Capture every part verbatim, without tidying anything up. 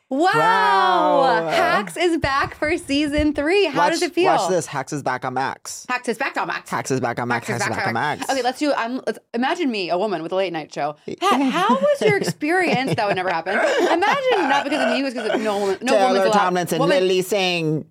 Wow. Wow. Hacks is back for season three. How watch, does it feel? Watch this. Hacks is back on Max. Hacks is back on Max. Hacks is back on Max. Hacks is back on Max. Okay, let's do. I'm. Let's imagine me, a woman with a late night show. Pat, how was your experience? That would never happen. Imagine not because of me, it was because of no woman. No Taylor woman's allowed. Tomlinson, Woman, Lily Singh.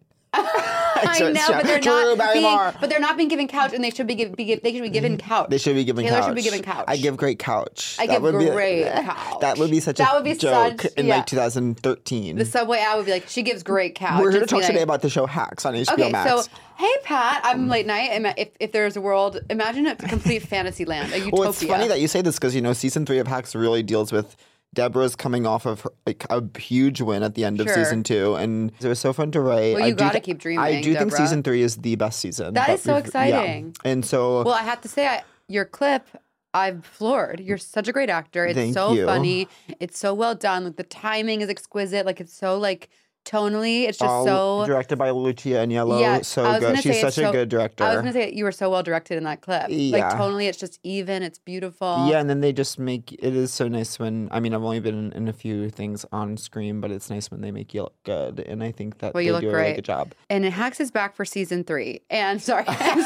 I know, but they're Drew not being, Barrymore. but they're not being given couch, and they should be, give, be give, they should be given couch. They should be given Taylor couch. should be given couch. I give great couch. I That give would be- great couch. That would be such That a would be joke such- in yeah. like two thousand thirteen. The Subway ad would be like, she gives great couch. We're here to Just be talk today like- about the show Hacks on H B O Okay, Max. so hey Pat, I'm late night. Ima- If if there's a world, imagine a complete fantasy land, a utopia. Well, it's funny that you say this because, you know, season three of Hacks really deals with Deborah's coming off of her, like a huge win at the end Sure. of season two, and it was so fun to write. Well, I you do gotta th- keep dreaming, I do think Deborah. season three is the best season. That But is so we've- yeah. exciting. And so, Well, I have to say, I, your clip, I'm floored. You're such a great actor. It's Thank so you. funny. It's so well done. Like the timing is exquisite. Like it's so like tonally. It's just all so. directed by Lucia Agnello. Yeah, so I was good. gonna She's say such it's a so- good director. I was gonna say you were so well directed in that clip. Like Yeah. tonally, it's just even. It's beautiful. Yeah, and then they just make it is so nice when I mean I've only been in, in a few things on screen, but it's nice when they make you look good, and I think that Well, they you look do a really great. good job. And Hacks is back for season three. And sorry.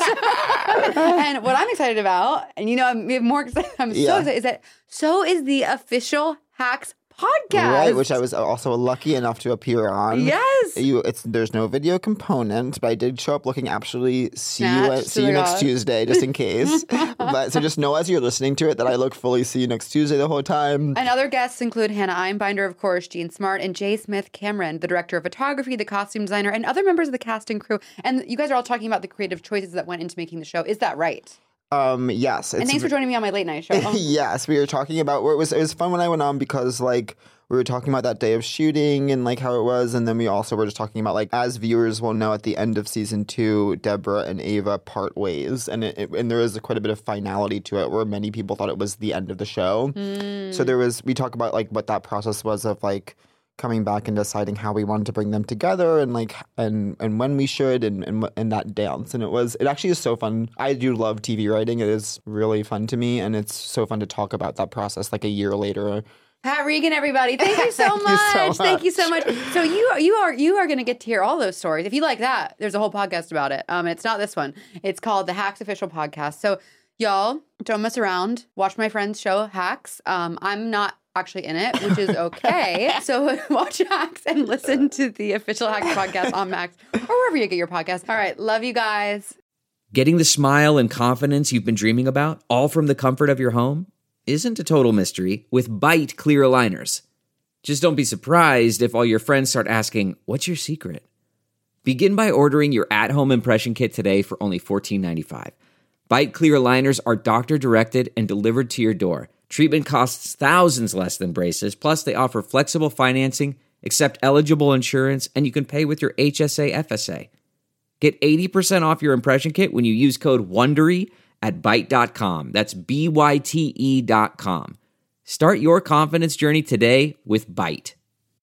And what I'm excited about, and you know, I'm even more excited. I'm so Yeah. excited. Is that so? Is the official Hacks podcast, Right, which I was also lucky enough to appear on. Yes. You, it's there's no video component, but I did show up looking absolutely see you at, Snatched, see oh you my next God. Tuesday, just in case. But so just know as you're listening to it that I look fully see you next Tuesday the whole time. And other guests include Hannah Einbinder, of course, Gene Smart, and Jay Smith Cameron, the director of photography, the costume designer, and other members of the cast and crew. And you guys are all talking about the creative choices that went into making the show. Is that right? Um, yes. And it's thanks for joining me on my late night show. Oh. Yes, we were talking about where it was. It was fun when I went on because like we were talking about that day of shooting and like how it was, and then we also were just talking about like as viewers will know at the end of season two, Deborah and Ava part ways, and it, it, and there is quite a bit of finality to it where many people thought it was the end of the show. Mm. So there was we talk about like what that process was of like coming back and deciding how we wanted to bring them together and like and and when we should and and, and that dance, and it was it actually is so fun. I do love T V writing. It is really fun to me, and it's so fun to talk about that process like a year later. Pat Regan, everybody, thank you so Thank much. you so Thank you so much. much. So you you are you are going to get to hear all those stories. If you like that, there's a whole podcast about it. Um, it's not this one. It's called the Hacks Official Podcast. So y'all don't mess around. Watch my friend's show Hacks. Um, I'm not actually in it, which is okay. So watch Hacks and listen to the official Hacks podcast on Max or wherever you get your podcast. All right, love you guys. Getting the smile and confidence you've been dreaming about, all from the comfort of your home, isn't a total mystery with Byte clear aligners. Just don't be surprised if all your friends start asking, "What's your secret?" Begin by ordering your at-home impression kit today for only fourteen ninety-five. Byte clear aligners are doctor-directed and delivered to your door. Treatment costs thousands less than braces, plus they offer flexible financing, accept eligible insurance, and you can pay with your H S A F S A. Get eighty percent off your impression kit when you use code WONDERY at byte dot com. That's B Y T E dot com. Start your confidence journey today with Byte.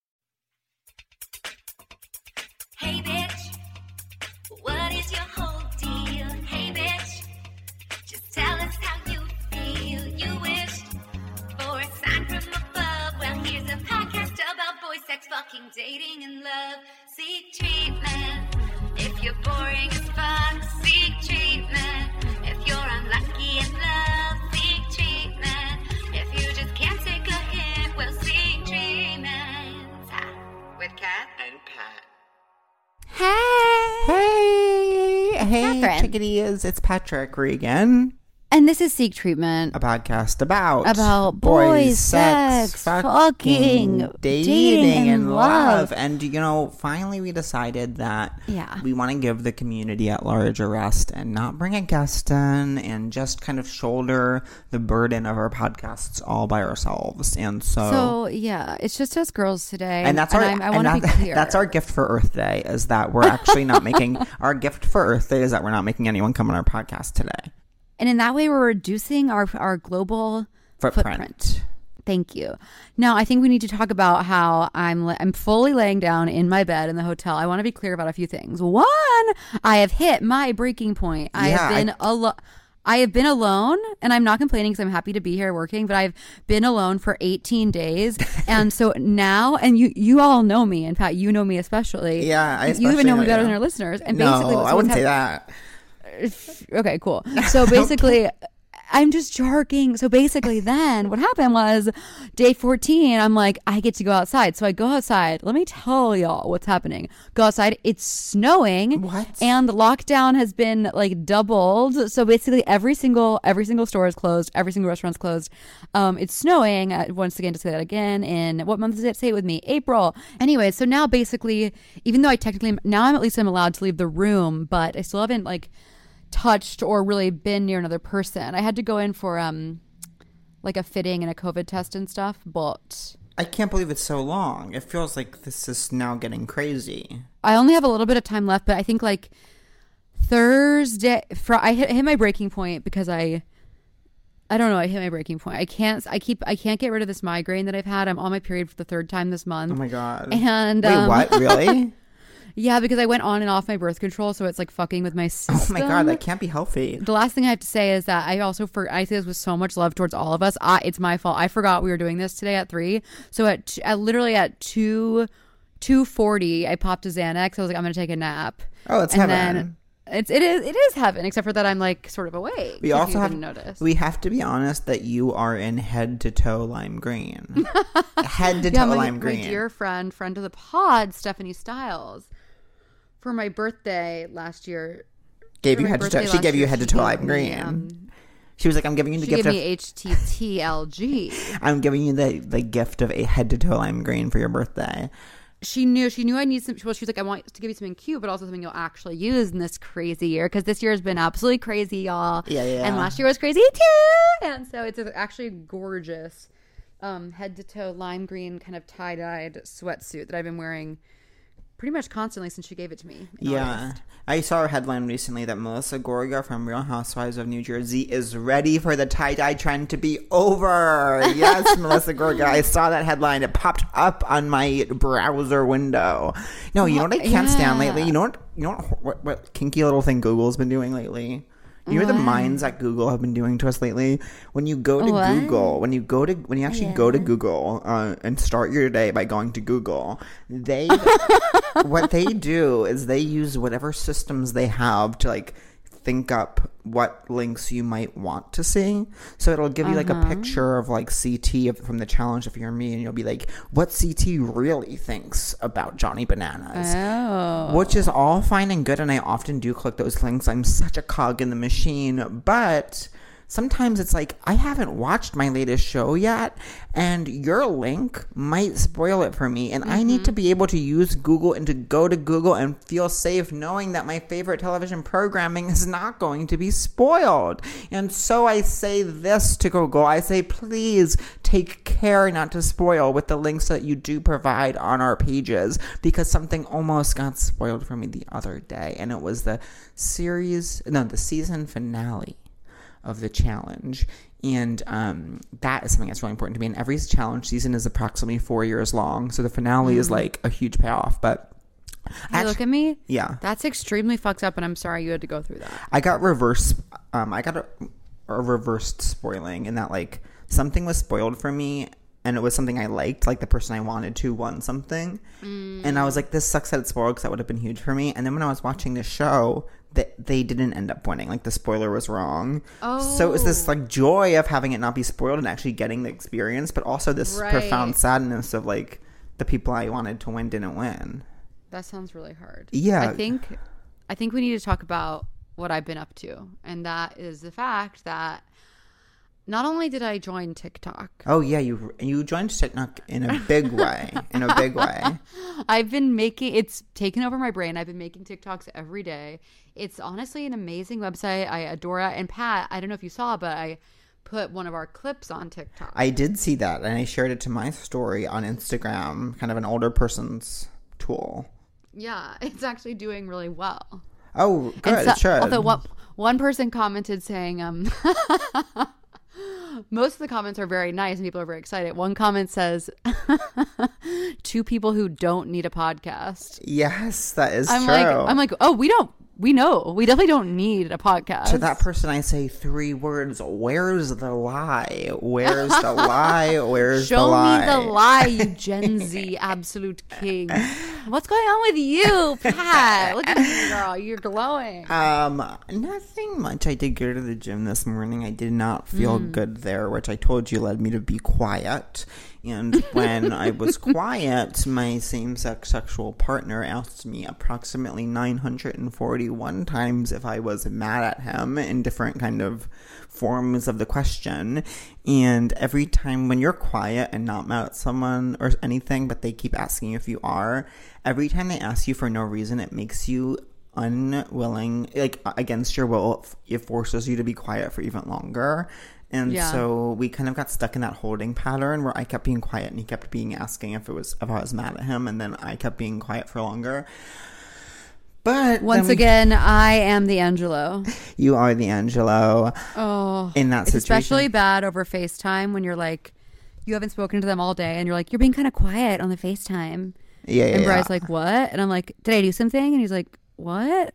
Hey bitch, what is your whole deal? Hey bitch, just tell us how you feel. You wished for a sign from above. Well, here's a podcast about boy sex, fucking, dating, and love. Seek treatment if you're boring as fuck. Seek treatment if you're unlucky in love. Seek treatment if you just can't take a hint. Well, seek treatment. Ha. With Kat and Pat. Hey. Hey, hey, Catherine. chickadees! It's Patrick Regan. And this is Seek Treatment. A podcast about About boys, sex, fucking, dating, dating, and and love. love. And you know, finally, we decided that Yeah. we want to give the community at large a rest and not bring a guest in, and just kind of shoulder the burden of our podcasts all by ourselves. And so, So, yeah, it's just us girls today. and that's our I'm- I and want to be that- clear. that's our gift for Earth Day, is that we're actually not making our gift for Earth Day is that we're not making anyone come on our podcast today. And in that way, we're reducing our, our global Footprint. footprint. Thank you. Now, I think we need to talk about how I'm la- I'm fully laying down in my bed in the hotel. I want to be clear about a few things. One, I have hit my breaking point. I Yeah, have been I- a lot. I have been alone, and I'm not complaining because I'm happy to be here working, but I've been alone for eighteen days. And so now, and you you all know me, and Pat, you know me especially. Yeah, I You especially even know me know better you. than our listeners. And No, basically, I wouldn't say that. Okay, cool. So basically, I'm just jarking. So basically, then what happened was day fourteen, I'm like, I get to go outside. So I go outside. Let me tell y'all what's happening. Go outside. It's snowing. What? And the lockdown has been like doubled. So basically, every single every single store is closed. Every single restaurant's closed. Um, it's snowing. Uh, once again, to say that again. In what month does it? Say it with me. April. Anyway, so now basically, even though I technically now I'm at least I'm allowed to leave the room, but I still haven't like touched or really been near another person. I had to go in for um like a fitting and a COVID test and stuff, but I can't believe it's so long. It feels like this is now getting crazy. I only have a little bit of time left. But I think like Thursday, fr- I hit, hit my breaking point because I I don't know. I hit my breaking point. I can't. I keep. I can't get rid of this migraine that I've had. I'm on my period for the third time this month. Oh my god. And Wait, um, what? Really? Yeah, because I went on and off my birth control, so it's like fucking with my Oh system. my god, that can't be healthy. The last thing I have to say is that I also for I say this with so much love towards all of us. I, it's my fault. I forgot we were doing this today at three. So at, at literally at two two forty, I popped a Xanax. I was like, I'm gonna take a nap. Oh, it's and heaven. Then it's it is it is heaven, except for that I'm like sort of awake. We if also you have didn't notice. we have to be honest that you are in head to toe lime green. Head to yeah, toe my, lime my green. dear friend, friend of the pod, Stephanie Styles, for my birthday last year. Gave for you my head to birthday toe. She last gave you year, head to she toe gave lime me, green. um, She was like, I'm giving you the She gift gave of me H T T L G. I'm giving you the, the gift of a head to toe lime green for your birthday. She knew she knew I need some. Well, she was like, I want to give you something cute, but also something you'll actually use in this crazy year, because this year has been absolutely crazy, y'all. Yeah, yeah. And last year was crazy too. And so it's actually gorgeous, um, head to toe lime green kind of tie dyed sweatsuit that I've been wearing pretty much constantly since she gave it to me. in Yeah. August. I saw a headline recently that Melissa Gorga from Real Housewives of New Jersey is ready for the tie-dye trend to be over. Yes, Melissa Gorga. I saw that headline. It popped up on my browser window. No, you know what I can't stand Yeah. lately? You know what, you know what, what, what kinky little thing Google's been doing lately? You know what the minds at Google have been doing to us lately? When you go to What? Google, when you go to when you actually go to Google uh, and start your day by going to Google, they what they do is they use whatever systems they have to like think up what links you might want to see. So it'll give you like a picture of like C T of, from the challenge if you're me, and you'll be like, what C T really thinks about Johnny Bananas. Oh. Which is all fine and good, and I often do click those links. I'm such a cog in the machine, but sometimes it's like, I haven't watched my latest show yet, and your link might spoil it for me, and I need to be able to use Google and to go to Google and feel safe knowing that my favorite television programming is not going to be spoiled. And so I say this to Google. I say, please take care not to spoil with the links that you do provide on our pages, because something almost got spoiled for me the other day, and it was the series, no, the season finale of the challenge. And um, that is something that's really important to me. And every challenge season is approximately four years long, so the finale is like a huge payoff. But Hey, look at me. yeah, That's extremely fucked up, and I'm sorry you had to go through that. I got reverse. Um, I got a, a reversed spoiling in that like something was spoiled for me, and it was something I liked, like the person I wanted to won something, mm. and I was like, this sucks that it's spoiled because that would have been huge for me. And then when I was watching the show, that they didn't end up winning, like the spoiler was wrong. Oh. So it was this like joy of having it not be spoiled and actually getting the experience, but also this Right. profound sadness of like the people I wanted to win didn't win. That sounds really hard. Yeah. I think I think we need to talk about what I've been up to. And that is the fact that not only did I join TikTok, Oh yeah, you you joined TikTok in a big way, in a big way. I've been making it's taken over my brain. I've been making TikToks every day. It's honestly an amazing website. I adore it. And Pat, I don't know if you saw, but I put one of our clips on TikTok. I did see that, and I shared it to my story on Instagram, kind of an older person's tool. Yeah, it's actually doing really well. Oh, good. And so- it should. Although one, one person commented saying, um, most of the comments are very nice and people are very excited. One comment says, two people who don't need a podcast. Yes, that is I'm true. like, I'm like, oh, we don't, we know we definitely don't need a podcast. To that person, I say three words. Where's the lie? Where's the lie? Where's Show the lie? me the lie, you Gen Z absolute king. What's going on with you, Pat? Look at you, girl. You're glowing. Um, nothing much. I did go to the gym this morning. I did not feel Mm. good there, which I told you led me to be quiet. And when I was quiet, my same-sex sexual partner asked me approximately nine hundred forty-one times if I was mad at him in different kind of forms of the question. And every time when you're quiet and not mad at someone or anything, but they keep asking if you are, every time they ask you for no reason, it makes you unwilling, like against your will. It forces you to be quiet for even longer. And Yeah. so we kind of got stuck in that holding pattern where I kept being quiet and he kept being asking if it was if I was mad at him, and then I kept being quiet for longer. But Once then we- again, I am the Angelo. you are the Angelo Oh, in that it's situation. especially bad over FaceTime when you're like, you haven't spoken to them all day, and you're like, you're being kind of quiet on the FaceTime. yeah, yeah, And yeah. Bry's like, what? And I'm like, did I do something? And he's like, what?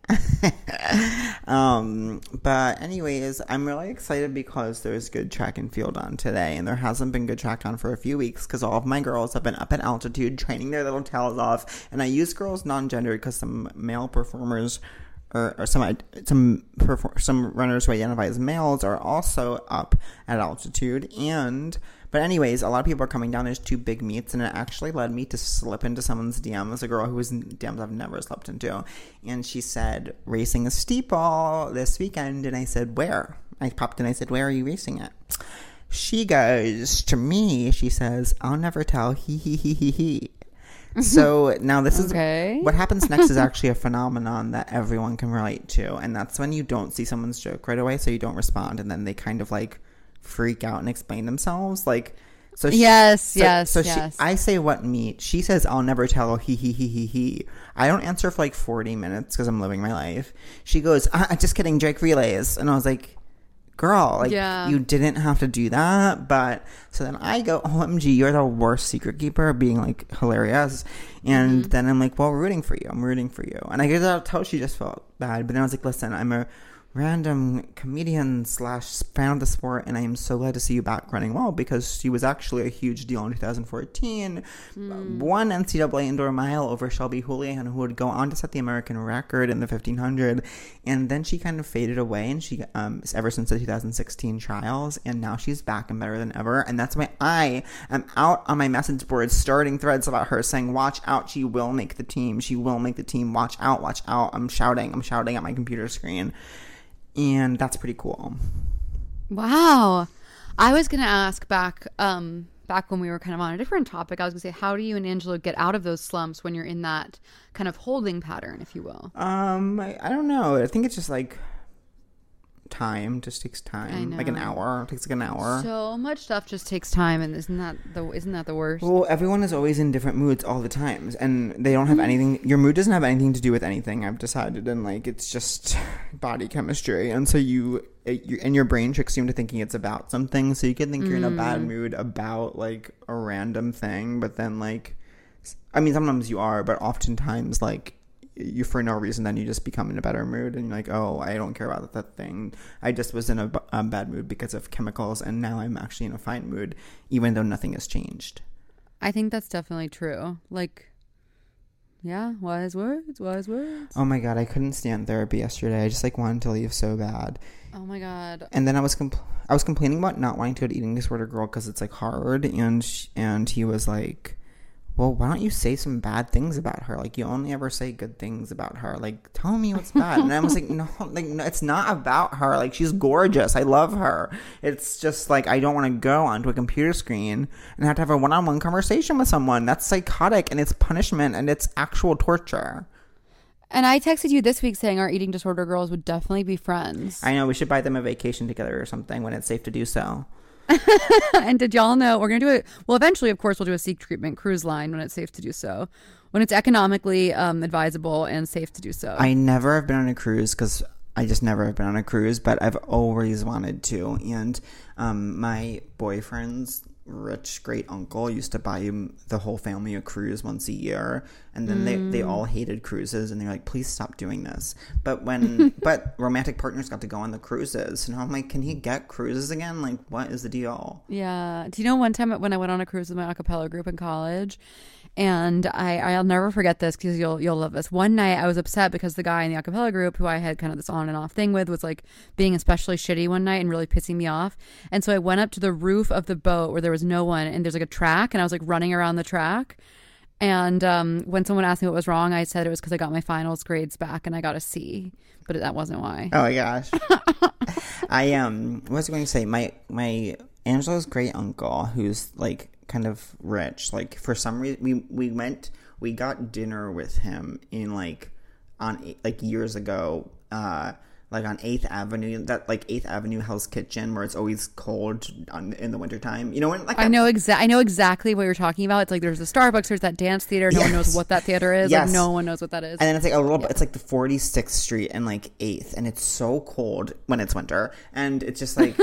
um but anyways, I'm really excited because there's good track and field on today, and there hasn't been good track on for a few weeks because all of my girls have been up at altitude training their little tails off. And I use girls non-gendered because some male performers or, or some some perfor- some runners who identify as males are also up at altitude. And but anyways, a lot of people are coming down. There's two big meets, and it actually led me to slip into someone's D Ms, a girl who was in D Ms I've never slept into. And she said, racing a steeple this weekend. And I said, where? I popped in, I said, where are you racing it? She goes, to me, she says, I'll never tell, he, he, he, he, he. So now this is Okay. what happens next is actually a phenomenon that everyone can relate to. And that's when you don't see someone's joke right away, so you don't respond. And then they kind of like freak out and explain themselves. Like, so she, Yes, so, yes, so yes. she, I say what meet. She says, I'll never tell, he, he, he, he, he. I don't answer for like forty minutes because I'm living my life. She goes, ah, just kidding, Drake relays. And I was like, girl, like, Yeah. you didn't have to do that. But so then I go, O M G, you're the worst secret keeper, being like hilarious. And Mm-hmm. then I'm like, well, we're rooting for you. I'm rooting for you. And I guess I'll tell she just felt bad. But then I was like, listen, I'm a random comedian slash fan of the sport, and I am so glad to see you back running well, because she was actually a huge deal in two thousand fourteen. Mm. Won N C double A indoor mile over Shelby Julian, who would go on to set the American record in the fifteen hundred. And then she kind of faded away, and she um ever since the two thousand sixteen trials, and now she's back and better than ever. And that's why I am out on my message boards starting threads about her, saying, watch out, she will make the team, she will make the team, watch out, watch out. I'm shouting, I'm shouting at my computer screen. And that's pretty cool. Wow. I was going to ask back um, back when we were kind of on a different topic. I was going to say, how do you and Angelo get out of those slumps when you're in that kind of holding pattern, if you will? Um, I, I don't know. I think it's just like time. Just takes time. I Like an know. hour. It takes like an hour. So much stuff just takes time, and isn't that the isn't that the worst? Well, everyone is always in different moods all the time, and they don't have anything. Your mood doesn't have anything to do with anything. I've decided, and like it's just body chemistry, and so you, it, you and your brain tricks you into thinking it's about something. So you can think you're in a bad mood about like a random thing, but then like, I mean, sometimes you are, but oftentimes like you for no reason, then you just become in a better mood, and you're like, oh, I don't care about that thing. I just was in a, b- a bad mood because of chemicals, and now I'm actually in a fine mood, even though nothing has changed. I think that's definitely true. Like, yeah, wise words, wise words. Oh my god, I couldn't stand therapy yesterday. I just like wanted to leave so bad. Oh my god. And then I was compl- I was complaining about not wanting to go to Eating Disorder Girl because it's like hard, and sh- and he was like, well, why don't you say some bad things about her? Like, you only ever say good things about her. Like, tell me what's bad. And I was like, no, like, no, it's not about her. Like, she's gorgeous. I love her. It's just like, I don't want to go onto a computer screen and have to have a one-on-one conversation with someone. That's psychotic, and it's punishment, and it's actual torture. And I texted you this week saying our eating disorder girls would definitely be friends. I know, we should buy them a vacation together or something when it's safe to do so. And did y'all know we're going to do it? Well, eventually, of course, we'll do a Seek Treatment cruise line when it's safe to do so. When it's economically um, advisable and safe to do so. I never have been on a cruise because I just never have been on a cruise, but I've always wanted to. And um, my boyfriend's rich great uncle used to buy him the whole family a cruise once a year, and then mm. they, they all hated cruises, and they're like, please stop doing this. But when but romantic partners got to go on the cruises, and I'm like, can he get cruises again? Like, what is the deal? Yeah. Do you know one time when I went on a cruise with my a cappella group in college, and I I'll never forget this because you'll you'll love this. One night I was upset because the guy in the a cappella group who I had kind of this on and off thing with was like being especially shitty one night and really pissing me off. And so I went up to the roof of the boat where there was no one, and there's like a track, and I was like running around the track. And um, when someone asked me what was wrong, I said it was because I got my finals grades back and I got a C, but that wasn't why. Oh my gosh. I um, what was I going to say? My my Angela's great uncle, who's like kind of rich. Like for some reason, we we went, we got dinner with him in like on like years ago. Uh, like on eighth Avenue, that like eighth Avenue Hell's Kitchen, where it's always cold on, in the wintertime. You know when like I know exactly I know exactly what you're talking about. It's like there's the Starbucks, there's that dance theater. No yes. one knows what that theater is. Yes. Like no one knows what that is. And then it's like a little yeah. bit. It's like the forty-sixth Street and like eighth, and it's so cold when it's winter, and it's just like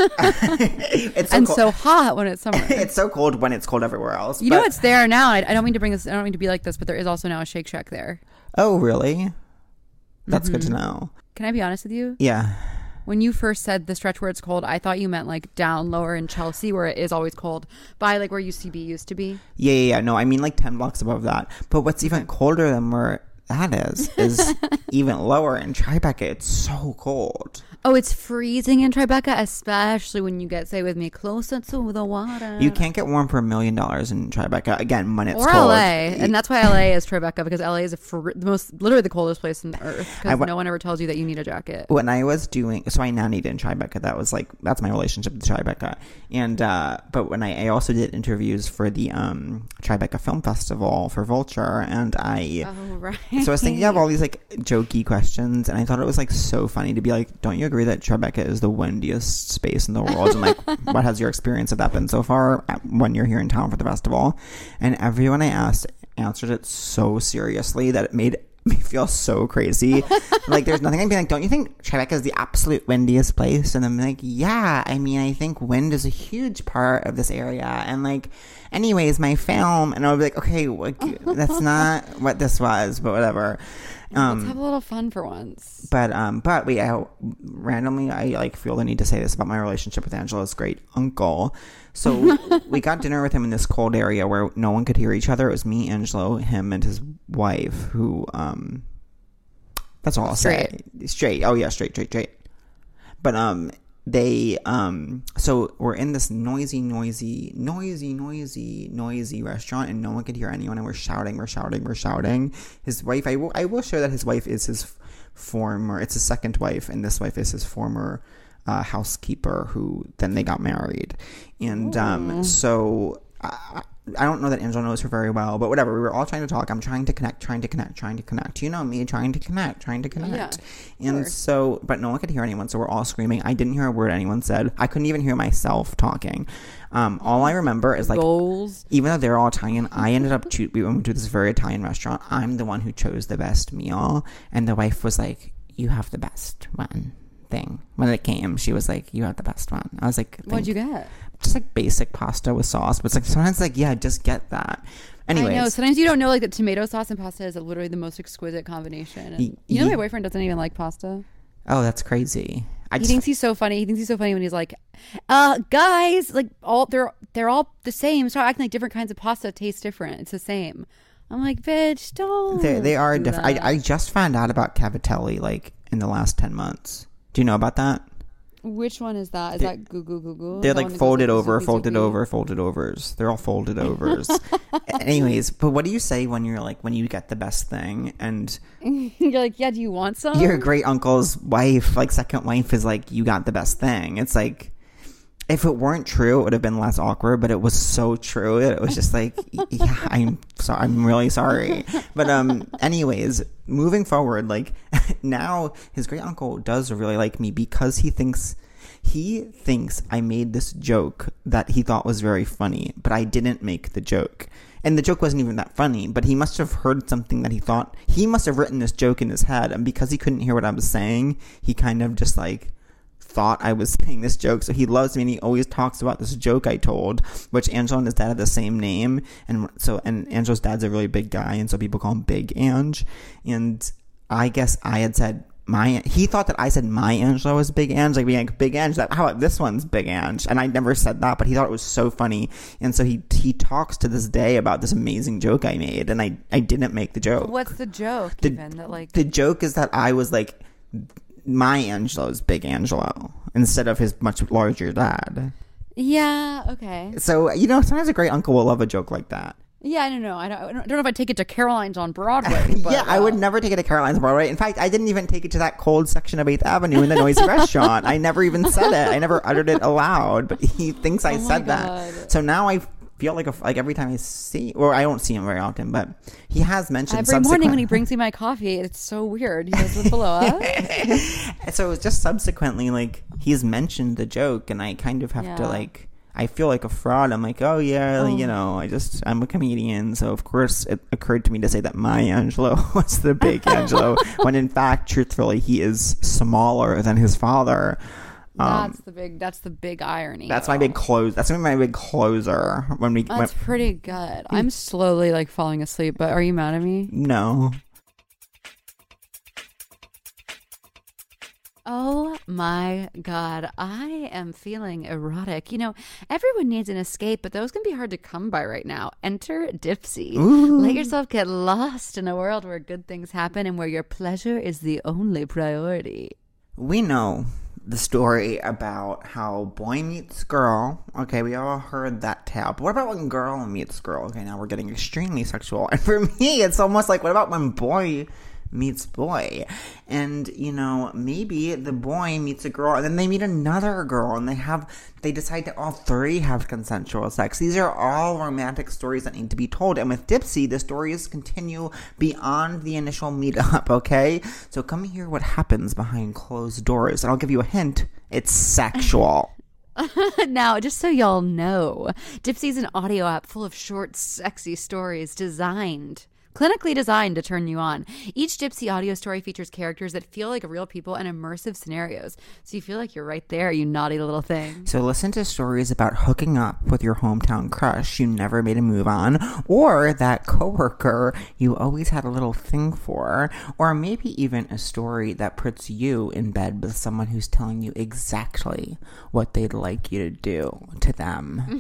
it's so and cold. so hot when it's summer. It's so cold when it's cold everywhere else. You but... know what's there now? I, I don't mean to bring this. I don't mean to be like this, but there is also now a Shake Shack there. Oh really? That's mm-hmm. good to know. Can I be honest with you? Yeah. When you first said the stretch where it's cold, I thought you meant like down lower in Chelsea where it is always cold, by like where U C B used to be. Yeah, yeah, yeah. No, I mean like ten blocks above that. But what's even colder than where that is, is even lower in Tribeca. It's so cold. Oh, it's freezing in Tribeca, especially when you get, say with me, closer to the water. You can't get warm for a million dollars in Tribeca, again, when it's or cold. Or L A, and that's why L A is Tribeca, because L A is a fr- the most, literally the coldest place on earth, because w- no one ever tells you that you need a jacket. When I was doing, so I now need in Tribeca, that was like, that's my relationship with Tribeca. And, uh, but when I, I also did interviews for the um, Tribeca Film Festival for Vulture, and I, oh, right. So I was thinking of all these like jokey questions, and I thought it was like so funny to be like, don't you agree that Tribeca is the windiest space in the world? And like, what has your experience of that been so far when you're here in town for the festival? And everyone I asked answered it so seriously that it made me feel so crazy. Like, there's nothing I'd be like, don't you think Tribeca is the absolute windiest place? And I'm like, yeah, I mean, I think wind is a huge part of this area. And like, anyways, my film, and I would be like, okay, like, that's not what this was, but whatever. Um, Let's have a little fun for once. But um, but wait, I, randomly, I like feel the need to say this about my relationship with Angela's great uncle. So we got dinner with him in this cold area where no one could hear each other. It was me, Angelo, him, and his wife. Who um, that's all I'll straight. say. Straight. Oh yeah, straight, straight, straight. But um. They, um, so we're in this noisy, noisy, noisy, noisy, noisy restaurant, and no one could hear anyone, and we're shouting, we're shouting, we're shouting. His wife, I will, I will share that his wife is his former, it's his second wife, and this wife is his former uh, housekeeper, who then they got married. And um, so I, I don't know that Angela knows her very well, but whatever. We were all trying to talk. I'm trying to connect, trying to connect, trying to connect. You know me, trying to connect, trying to connect. Yeah, and sure. So, but no one could hear anyone, so we're all screaming. I didn't hear a word anyone said. I couldn't even hear myself talking. Um, all I remember is like, Goals. Even though they're all Italian, I ended up, cho- we went to this very Italian restaurant. I'm the one who chose the best meal, and the wife was like, you have the best one. Thing when it came, she was like, you have the best one. I was like, what'd you get? Just like basic pasta with sauce, but it's like sometimes like, yeah, just get that. Anyways, I know sometimes you don't know, like the tomato sauce and pasta is literally the most exquisite combination. And, y- you know, my boyfriend doesn't even like pasta. Oh, that's crazy. I he just, thinks he's so funny. He thinks he's so funny when he's like, uh guys, like all they're they're all the same. Start acting like different kinds of pasta taste different. It's the same. I'm like, bitch, don't. They, they are do different. I, I just found out about cavatelli like in the last ten months. Do you know about that? Which one is that? Is they, that goo goo goo goo? They're that like folded like over, zoopy, folded zoopy? over, folded overs. They're all folded overs. Anyways, but what do you say when you're like, when you get the best thing and you're like, yeah, do you want some? Your great uncle's wife, like second wife, is like, you got the best thing. It's like, if it weren't true, it would have been less awkward, but it was so true. It was just like, yeah, I'm sorry. I'm really sorry. But um, anyways, moving forward, like now his great uncle does really like me because he thinks, he thinks I made this joke that he thought was very funny, but I didn't make the joke. And the joke wasn't even that funny, but he must have heard something that he thought, he must have written this joke in his head. And because he couldn't hear what I was saying, he kind of just like thought I was saying this joke. So he loves me, and he always talks about this joke I told, which Angelo and his dad have the same name. And so, and Angelo's dad's a really big guy, and so people call him Big Ange. And I guess I had said my, he thought that I said my Angelo was Big Ange, like being like Big Ange, that, how about this one's Big Ange? And I never said that, but he thought it was so funny. And so he, he talks to this day about this amazing joke I made, and I, I didn't make the joke. What's the joke, The, even? That, like, the joke is that I was like, my Angelo is Big Angelo instead of his much larger dad. yeah, okay. So, you know, sometimes a great uncle will love a joke like that. Yeah, I don't know. I don't, I don't know if I'd take it to Caroline's on Broadway. But, yeah, I would uh, never take it to Caroline's Broadway. In fact, I didn't even take it to that cold section of eighth Avenue in the noisy restaurant. I never even said it. I never uttered it aloud, but he thinks I Oh my said God. that. So now I feel like a, like every time I see, or I don't see him very often, but he has mentioned Every morning subsequent- when he brings me my coffee, it's so weird. He does it below us. So it's just subsequently like he's mentioned the joke, and I kind of have Yeah. to like, I feel like a fraud. I'm like, oh yeah, Oh. you know, I just, I'm a comedian, so of course it occurred to me to say that my Angelo was the big Angelo, when in fact, truthfully, he is smaller than his father. Um, that's the big. That's the big irony. that's my big close. That's gonna be my big closer when we. That's when, pretty good. I'm slowly like falling asleep. But are you mad at me? no. Oh my God, I am feeling erotic. You know, everyone needs an escape, but those can be hard to come by right now. Enter Dipsy. Let yourself get lost in a world where good things happen and where your pleasure is the only priority. We know the story about how boy meets girl. Okay, we all heard that tale. But what about when girl meets girl? Okay, now we're getting extremely sexual. And for me, it's almost like, what about when boy meets boy? And, you know, maybe the boy meets a girl, and then they meet another girl, and they have, they decide to all three have consensual sex. These are all romantic stories that need to be told. And with Dipsy, the stories continue beyond the initial meetup, okay? So come hear what happens behind closed doors, and I'll give you a hint. It's sexual. Now, just so y'all know, Dipsy's an audio app full of short, sexy stories designed, clinically designed to turn you on. Each Dipsy audio story features characters that feel like real people and immersive scenarios. So you feel like you're right there, you naughty little thing. So listen to stories about hooking up with your hometown crush you never made a move on, or that coworker you always had a little thing for, or maybe even a story that puts you in bed with someone who's telling you exactly what they'd like you to do to them.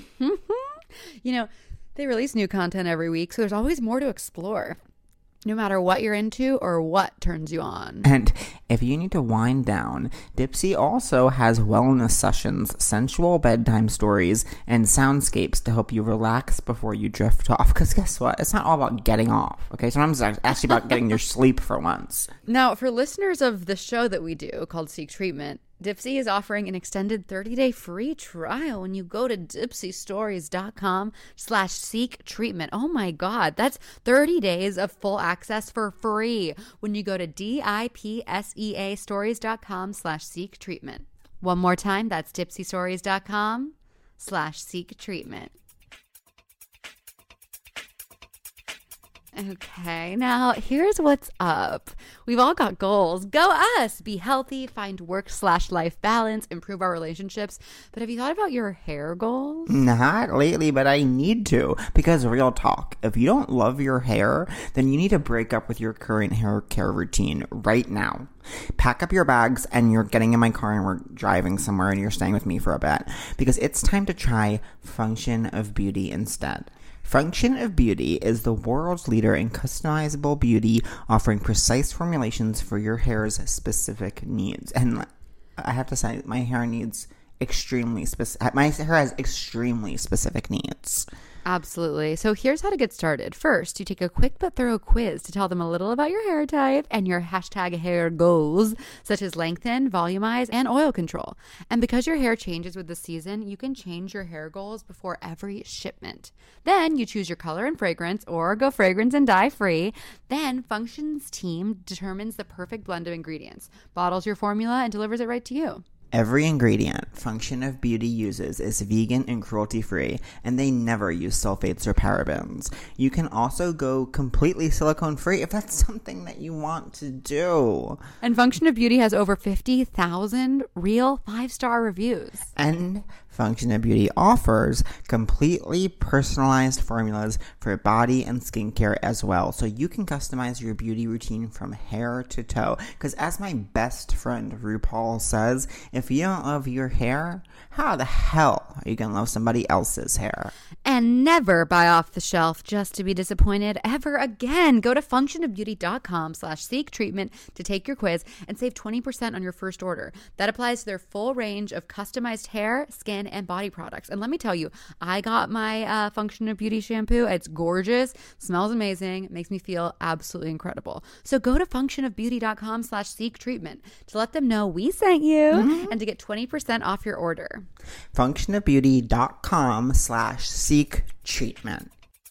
You know, they release new content every week, so there's always more to explore, no matter what you're into or what turns you on. And if you need to wind down, Dipsy also has wellness sessions, sensual bedtime stories, and soundscapes to help you relax before you drift off. Because guess what? It's not all about getting off, okay? Sometimes it's actually about getting your sleep for once. Now, for listeners of the show that we do called Seek Treatment, Dipsy is offering an extended thirty-day free trial when you go to dipsystories.com slash seek treatment. Oh my God, that's thirty days of full access for free when you go to D-I-P-S-E-A stories.com slash seek treatment. One more time, that's dipsystories.com slash seek treatment. Okay, now here's what's up. We've all got goals. Go us! Be healthy, find work slash life balance, improve our relationships. But have you thought about your hair goals? Not lately, but I need to. Because real talk, if you don't love your hair, then you need to break up with your current hair care routine right now. Pack up your bags and you're getting in my car and we're driving somewhere and you're staying with me for a bit. Because it's time to try Function of Beauty instead. Function of Beauty is the world's leader in customizable beauty, offering precise formulations for your hair's specific needs. And I have to say, my hair needs extremely specific. My hair has extremely specific needs. Absolutely. So here's how to get started. First, you take a quick but thorough quiz to tell them a little about your hair type and your hashtag hair goals, such as lengthen, volumize, and oil control. And because your hair changes with the season, you can change your hair goals before every shipment. Then you choose your color and fragrance, or go fragrance and dye free. Then Function's team determines the perfect blend of ingredients, bottles your formula, and delivers it right to you. Every ingredient Function of Beauty uses is vegan and cruelty-free, and they never use sulfates or parabens. You can also go completely silicone-free if that's something that you want to do. And Function of Beauty has over fifty thousand real five-star reviews. And Function of Beauty offers completely personalized formulas for body and skincare as well. So you can customize your beauty routine from hair to toe. Because as my best friend RuPaul says, if you don't love your hair, how the hell are you going to love somebody else's hair? And never buy off the shelf just to be disappointed ever again. Go to functionofbeauty.com slash seek treatment to take your quiz and save twenty percent on your first order. That applies to their full range of customized hair, skin, and body products. And let me tell you, I got my uh, Function of Beauty shampoo. It's gorgeous, smells amazing, makes me feel absolutely incredible. So go to functionofbeauty.com slash seek treatment to let them know we sent you mm-hmm. and to get twenty percent off your order. functionofbeauty.com slash seek treatment.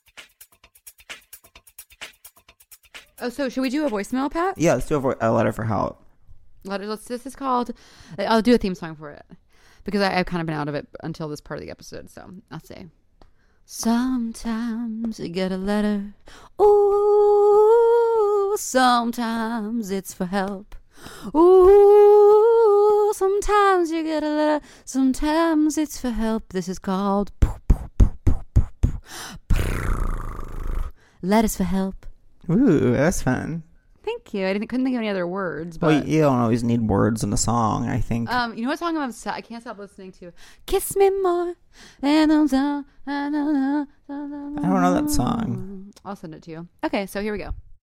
Oh, so should we do a voicemail, Pat? Yeah, let's do a, vo- a letter for help. Letter, let's, this is called, I'll do a theme song for it because I, I've kind of been out of it until this part of the episode. So I'll say, sometimes you get a letter. Ooh, sometimes it's for help. Ooh, sometimes you get a letter. Sometimes it's for help. This is called Letters for Help. Ooh, that's fun. Thank you. I didn't couldn't think of any other words. But well, you don't always need words in a song, I think. Um, you know what song I'm I can't stop listening to? Kiss me more. I don't know that song. I'll send it to you. Okay, so here we go.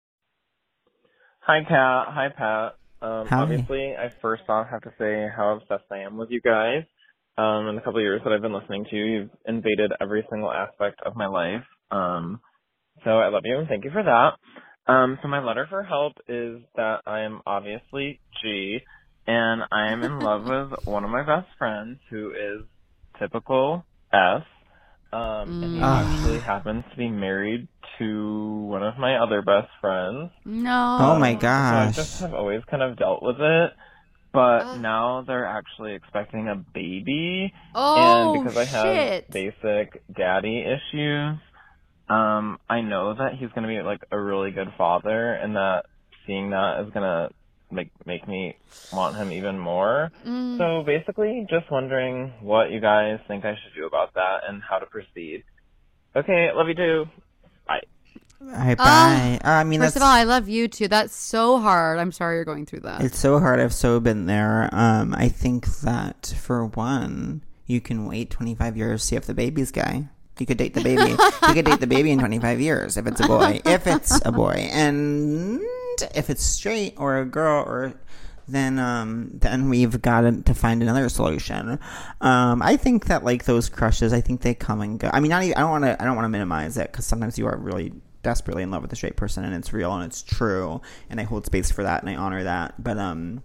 Hi, Kat. Hi, Pat. Um, Hi. Obviously, I first off have to say how obsessed I am with you guys. Um, in the couple of years that I've been listening to you, you've invaded every single aspect of my life. Um, so I love you and thank you for that. Um, so my letter for help is that I am obviously G, and I am in love with one of my best friends who is typical S. Um, and he actually happens to be married to one of my other best friends. No. Oh my So gosh. I just have always kind of dealt with it. But Ugh. now they're actually expecting a baby. Oh, and because I have shit. basic daddy issues, um, I know that he's going to be like a really good father, and that seeing that is going to make make me want him even more. Mm. So basically, just wondering what you guys think I should do about that and how to proceed. Okay, love you too. Bye. Hi, bye. Uh, I mean, First that's, of all, I love you too. That's so hard. I'm sorry you're going through that. it's so hard. I've so been there. Um, I think that for one, you can wait twenty-five years to see if the baby's gay. You could date the baby. You could date the baby in twenty-five years if it's a boy. If it's a boy, and if it's straight or a girl, or then um, then we've got to find another solution. Um, I think that like those crushes, I think they come and go. I mean, not even, I don't want to. I don't want to minimize it because sometimes you are really desperately in love with a straight person and it's real and it's true, and I hold space for that and I honor that. But um.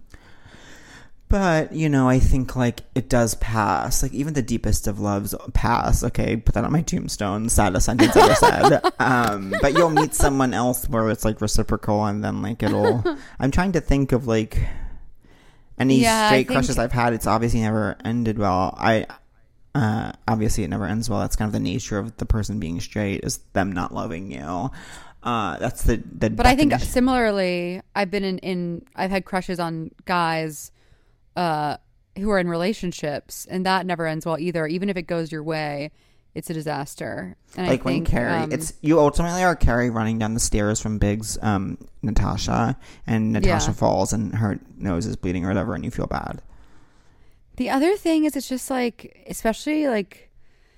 But, you know, I think, like, it does pass. Like, even the deepest of loves pass. Okay, put that on my tombstone. Saddest sentence ever said. Um, but you'll meet someone else where it's, like, reciprocal, and then, like, it'll... I'm trying to think of, like, any Yeah, I straight think- crushes I've had. It's obviously never ended well. I... Uh, obviously, it never ends well. That's kind of the nature of the person being straight, is them not loving you. Uh, that's the... the But I think definition. similarly, I've been in, in I've had crushes on guys uh, who are in relationships, and that never ends well either. Even if it goes your way, it's a disaster. And Like I when think, Carrie, um, it's you ultimately are Carrie running down the stairs from Big's um, Natasha, and Natasha Yeah. falls and her nose is bleeding or whatever, and you feel bad. The other thing is, it's just like, especially like,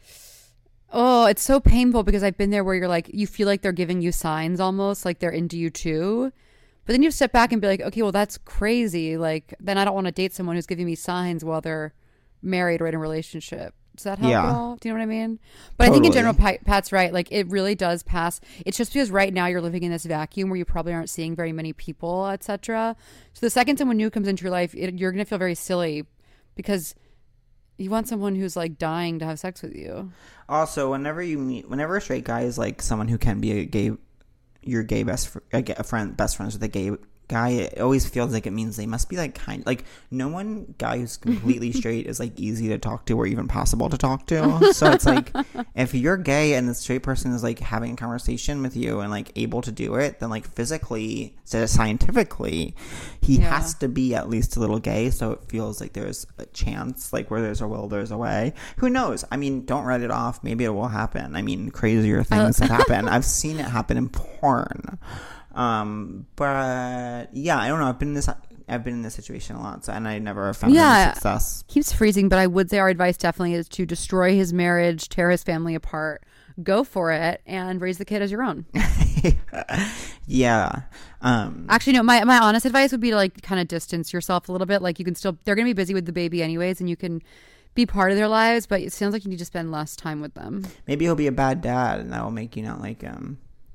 oh, it's so painful because I've been there where you're like, you feel like they're giving you signs almost, like they're into you too. But then you step back and be like, okay, well, that's crazy. Like, then I don't want to date someone who's giving me signs while they're married or in a relationship. Does that help Yeah. at all? Do you know what I mean? But I think in Totally. general, Pa- Pat's right. Like, it really does pass. It's just because right now you're living in this vacuum where you probably aren't seeing very many people, et cetera. So the second someone new comes into your life, it, you're going to feel very silly because you want someone who's like dying to have sex with you. Also, whenever you meet, whenever a straight guy is like someone who can be a gay, your gay best, fr- a, gay, a friend, best friends with a gay guy, it always feels like it means they must be like kind. Like no one guy who's completely straight is like easy to talk to or even possible to talk to. So it's like if you're gay and the straight person is like having a conversation with you and like able to do it, then like physically, so scientifically, he Yeah. has to be at least a little gay. So it feels like there's a chance, like where there's a will, there's a way. Who knows? I mean, don't write it off. Maybe it will happen. I mean, crazier things have happened. I've seen it happen in porn. Um, but yeah, I don't know. I've been in this. I've been in this situation a lot, so and I never found Yeah. any success. Keeps freezing, but I would say our advice definitely is to destroy his marriage, tear his family apart, go for it, and raise the kid as your own. Yeah. Um. Actually, no. My my honest advice would be to like kind of distance yourself a little bit. Like you can still, they're gonna be busy with the baby anyways, and you can be part of their lives, but it sounds like you need to spend less time with them. Maybe he'll be a bad dad, and that will make you not like him.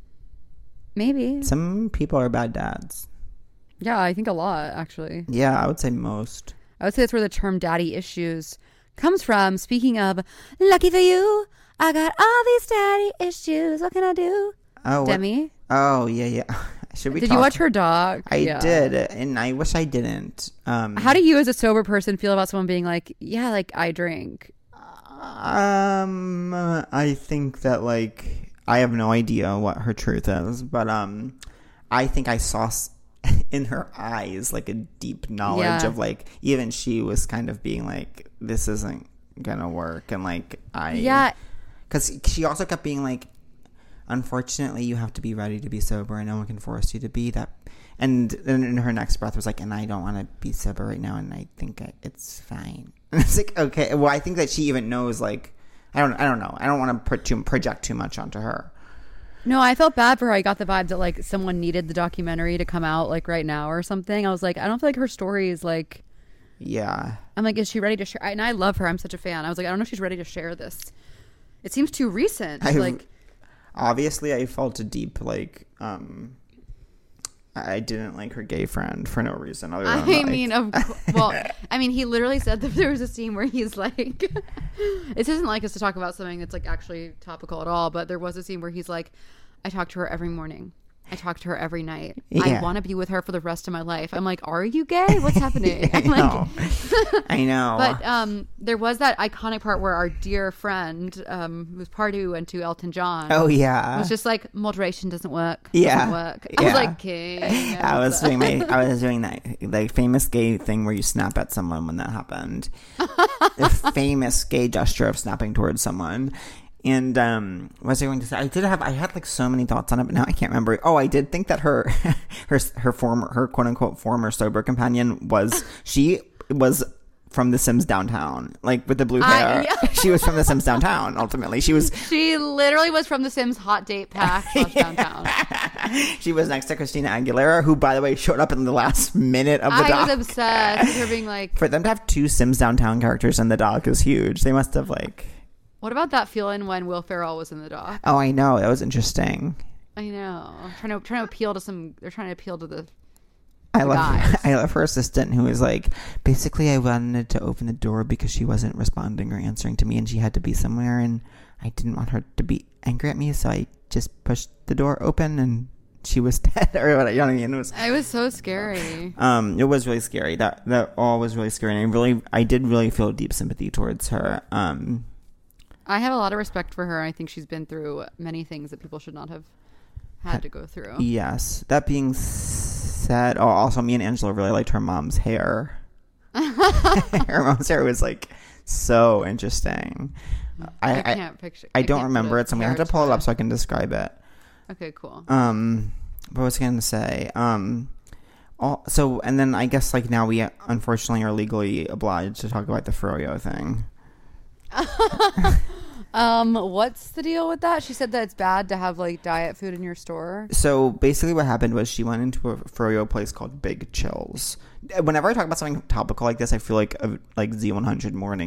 Maybe. Some people are bad dads. Yeah, I think a lot actually. Yeah, I would say most. I would say that's where the term daddy issues comes from. Speaking of, lucky for you, I got all these daddy issues. What can I do? Oh, what- Demi? Oh, yeah, yeah. Should we Did talk? you watch her doc? I Yeah. did, and I wish I didn't. Um, How do you as a sober person feel about someone being like, yeah, like I drink? Um, I think that like I have no idea what her truth is, but um, I think I saw s- in her eyes like a deep knowledge Yeah. of like even she was kind of being like, this isn't gonna work, and like I Yeah. because she also kept being like, unfortunately, you have to be ready to be sober, and no one can force you to be that. And then in her next breath was like, and I don't want to be sober right now, and I think I, it's fine. And it's like, okay, well, I think that she even knows, like, I don't, I don't know, I don't want to put too, project too much onto her. No, I felt bad for her. I got the vibe that like someone needed the documentary to come out like right now or something. I was like, I don't feel like her story is like. Yeah, I'm like, is she ready to share? And I love her. I'm such a fan. I was like, I don't know if she's ready to share this. It seems too recent. I- like, obviously, I felt a deep like, um, I didn't like her gay friend for no reason other than I like, mean, of cou- well, I mean, he literally said that there was a scene where he's like, this isn't like us to talk about something that's like actually topical at all, but there was a scene where he's like, I talk to her every morning. I talk to her every night. I Yeah. want to be with her for the rest of my life. I'm like, are you gay? What's happening? I I'm like, know, I know. But um, there was that iconic part where our dear friend, um, whose party we went to, Elton John, oh yeah, was just like, moderation doesn't work. Yeah. Doesn't work. I was Yeah. like, king. I was doing my, I was doing that like famous gay thing where you snap at someone when that happened. The famous gay gesture of snapping towards someone. And um, what was I going to say? I did have, I had like so many thoughts on it, but now I can't remember. Oh, I did think that her, her, her former, her quote unquote former sober companion was she was from The Sims Downtown, like with the blue I- hair. yeah. She was from The Sims Downtown. Ultimately, she was. She literally was from The Sims Hot Date Pack slash Downtown. She was next to Christina Aguilera, who, by the way, showed up in the last minute of the I doc. was obsessed with her being like, For them to have two Sims Downtown characters in the doc is huge. They must have like, what about that feeling when Will Ferrell was in the doc? oh, I know, that was interesting. I know. Trying to trying to appeal to some. They're trying to appeal to the. I love, guys. I love her assistant who was like, basically, I wanted to open the door because she wasn't responding or answering to me, and she had to be somewhere, and I didn't want her to be angry at me, so I just pushed the door open, and she was dead, or what? You know what I mean? It was. It was so scary. Um, it was really scary. That that all was really scary, and I really, I did really feel deep sympathy towards her. Um. I have a lot of respect for her. I think she's been through many things that people should not have had to go through. Yes. That being said, oh, also me and Angela really liked her mom's hair. Her mom's hair was like so interesting. I, I I, can't picture. I don't can't put remember a it, so I'm gonna have to hair pull it to up so I can describe it. Okay, cool. Um, what was I gonna say? Um, all, so and then I guess like now we unfortunately are legally obliged to talk about the froyo thing. Um, what's the deal with that? She said that it's bad to have like diet food in your store. So basically what happened was she went into a froyo place called Big Chills. Whenever I talk about something topical like this, I feel like a like Z one hundred morning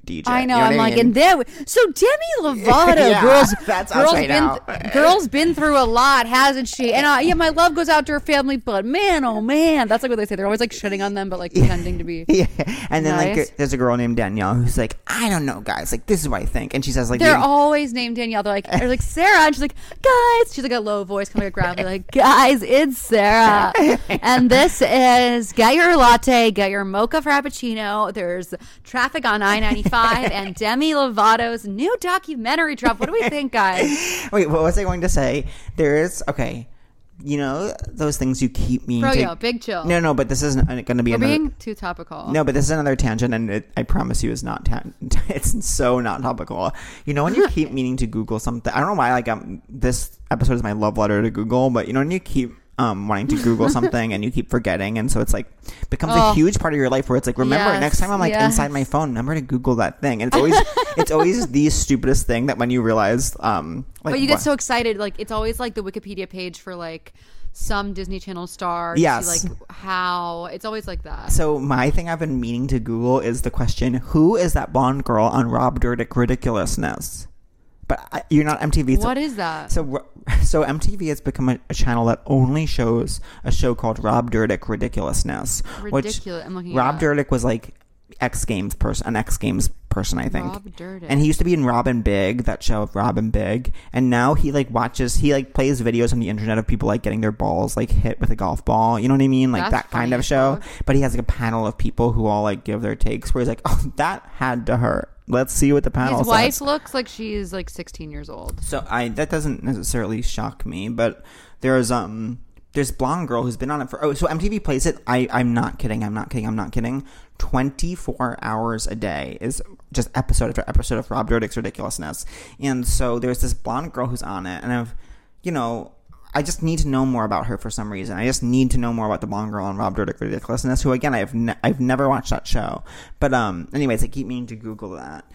D J. I know. You I'm what like, I mean? and there. So Demi Lovato, Yeah, girls, that's us girls right been, now. girls been through a lot, hasn't she? And uh, yeah, my love goes out to her family, but man, oh man, that's like what they say. They're always like shitting on them, but like pretending to be. Yeah, and then Nice. like there's a girl named Danielle who's like, I don't know, guys. Like this is what I think, and she says like, They're the- always named Danielle. They're like, they're like Sarah, and she's like, guys. She's like a low voice, kind of like gravelly, like, guys, it's Sarah, and this is get your latte, get your mocha frappuccino. There's traffic on I ninety-five, and Demi Lovato's new documentary drop. What do we think, guys? Wait, what was I going to say? There is okay. You know those things you keep meaning to. Froyo, big chill. No, no, but this isn't going to be We're another. being too topical. No, but this is another tangent, and it, I promise you, is not. Ta- it's so not topical. You know when you keep meaning to Google something. I don't know why. Like um, this episode is my love letter to Google, but you know when you keep um wanting to Google something and you keep forgetting, and so it's like becomes Oh. a huge part of your life where it's like remember Yes, next time I'm like yes. inside my phone, remember to Google that thing, and it's always it's always the stupidest thing that when you realize um. Like, But you get what- so excited. Like, it's always like the Wikipedia page for like some Disney Channel star. to Yes. see, like how it's always like that. So my thing I've been meaning to Google is the question: who is that blonde girl on Rob Dyrdek Ridiculousness? But I, you're not M T V. So, What is that? So, so M T V has become a, a channel that only shows a show called Rob Dyrdek Ridiculousness. Ridiculous. I'm looking Which it Rob up. Dyrdek was like X Games person, an X Games person, I think. Rob Dyrdek. And he used to be in Robin Big, that show of Robin Big. And now he like watches, he like plays videos on the internet of people like getting their balls like hit with a golf ball. You know what I mean? Like That's that kind funny of as show. fuck. But he has like a panel of people who all like give their takes where he's like, oh, that had to hurt. Let's see what the panel His says. wife looks like she's like sixteen years old. So I that doesn't necessarily shock me, but there's um there's blonde girl who's been on it for oh so M T V plays it. I I'm not kidding. I'm not kidding. I'm not kidding. twenty-four hours a day is just episode after episode of Rob Dyrdek's Ridiculousness, and so there's this blonde girl who's on it, and I've you know. I just need to know more about her for some reason. I just need to know more about the blonde girl on Rob Dyrdek Ridiculousness, who again I've ne- I've never watched that show. But um, anyways, I keep meaning to Google that.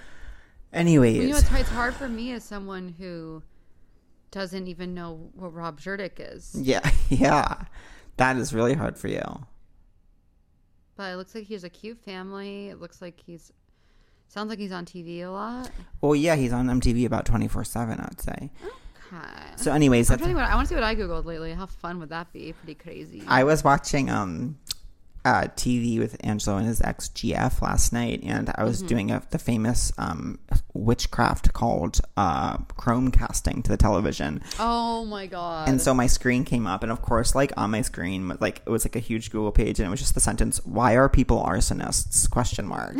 Anyways, You know, it's, it's hard for me as someone who doesn't even know what Rob Dyrdek is. yeah, yeah, that is really hard for you. But it looks like he has a cute family. It looks like he's sounds like he's on T V a lot. Well, yeah, he's on M T V about twenty-four seven, I'd say. Okay. So, anyways, I'm that's, trying to think what, I want to see what I googled lately. How fun would that be? Pretty crazy. I was watching um, uh, T V with Angelo and his ex G F last night, and I was Mm-hmm. doing a, the famous um, witchcraft called uh, Chromecasting to the television. oh my god. And so my screen came up, and of course, like on my screen, like it was like a huge Google page, and it was just the sentence, "Why are people arsonists?" Question mark.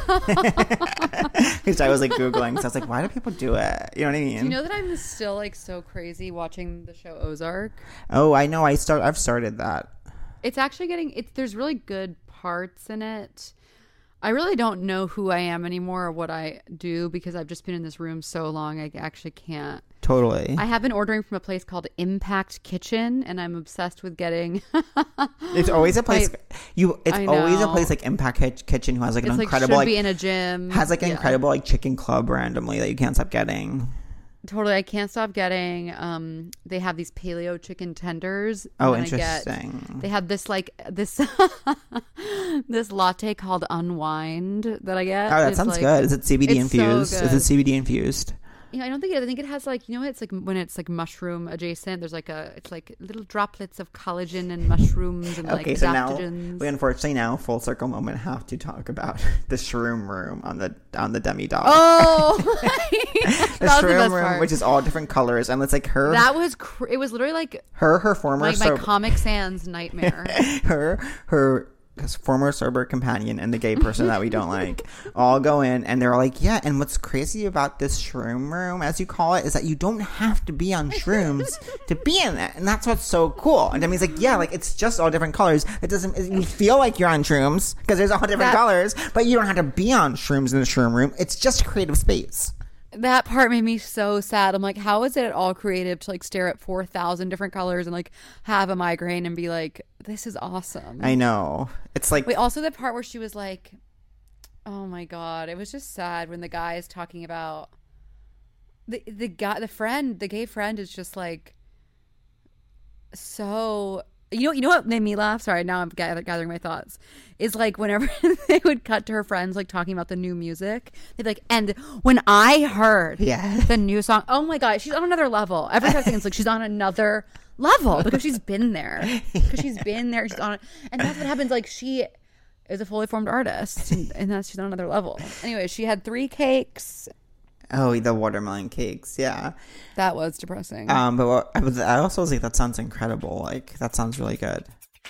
Which I was like Googling, so I was like, "Why do people do it?" You know what I mean? Do you know that I'm still like so crazy watching the show Ozark? Oh, I know. I start. I've started that. It's actually getting it's there's really good parts in it. I really don't know who I am anymore or what I do because I've just been in this room so long I actually can't. Totally. I have been ordering from a place called Impact Kitchen and I'm obsessed with getting It's always a place. I- you. It's I always a know. place like Impact Kitch- Kitchen who has like an it's like incredible should like, be in a gym. has like an Yeah. incredible like chicken club randomly that you can't stop getting. Totally, I can't stop getting. Um, they have these paleo chicken tenders. Oh, and then I get- interesting. they have this like this this latte called Unwind that I get. Oh, that It's, sounds like- good. Is it C B D it's so infused? Is good. it C B D infused? You know, I don't think it. I think it has like you know it's like when it's like mushroom adjacent. There's like a it's like little droplets of collagen and mushrooms and Okay, like so now adaptogens. we unfortunately now full circle moment have to talk about the shroom room on the on the demi doll. Oh, the that was the shroom best room, part. which is all different colors, and it's like her that was cr- it was literally like her her former like my sober, Comic Sans nightmare. her her former sober companion and the gay person that we don't like all go in and they're all like, yeah, and what's crazy about this shroom room, as you call it, is that you don't have to be on shrooms to be in it, and that's what's so cool. And Demi's like, yeah, like it's just all different colors. It doesn't you feel like you're on shrooms because there's all different That- colors, but you don't have to be on shrooms in the shroom room. It's just a creative space. That part made me so sad. I'm like, how is it at all creative to like stare at four thousand different colors and like have a migraine and be like, this is awesome. I know. It's like Wait, also the part where she was like, oh my God, it was just sad when the guy is talking about the, the guy, the friend, the gay friend is just like so You know, you know what made me laugh? Sorry, now I'm gather- gathering my thoughts. Is like whenever they would cut to her friends like talking about the new music, they'd be like, and when I heard Yeah. the new song, oh my god, she's on another level. Every five seconds, like she's on another level because she's been there. Because she's been there, she's on it, and that's what happens. Like she is a fully formed artist, and, and that's she's on another level. Anyway, she had three cakes. Oh, the watermelon cakes. Yeah. That was depressing. Um, but what, I was- I also was like, that sounds incredible. Like, that sounds really good.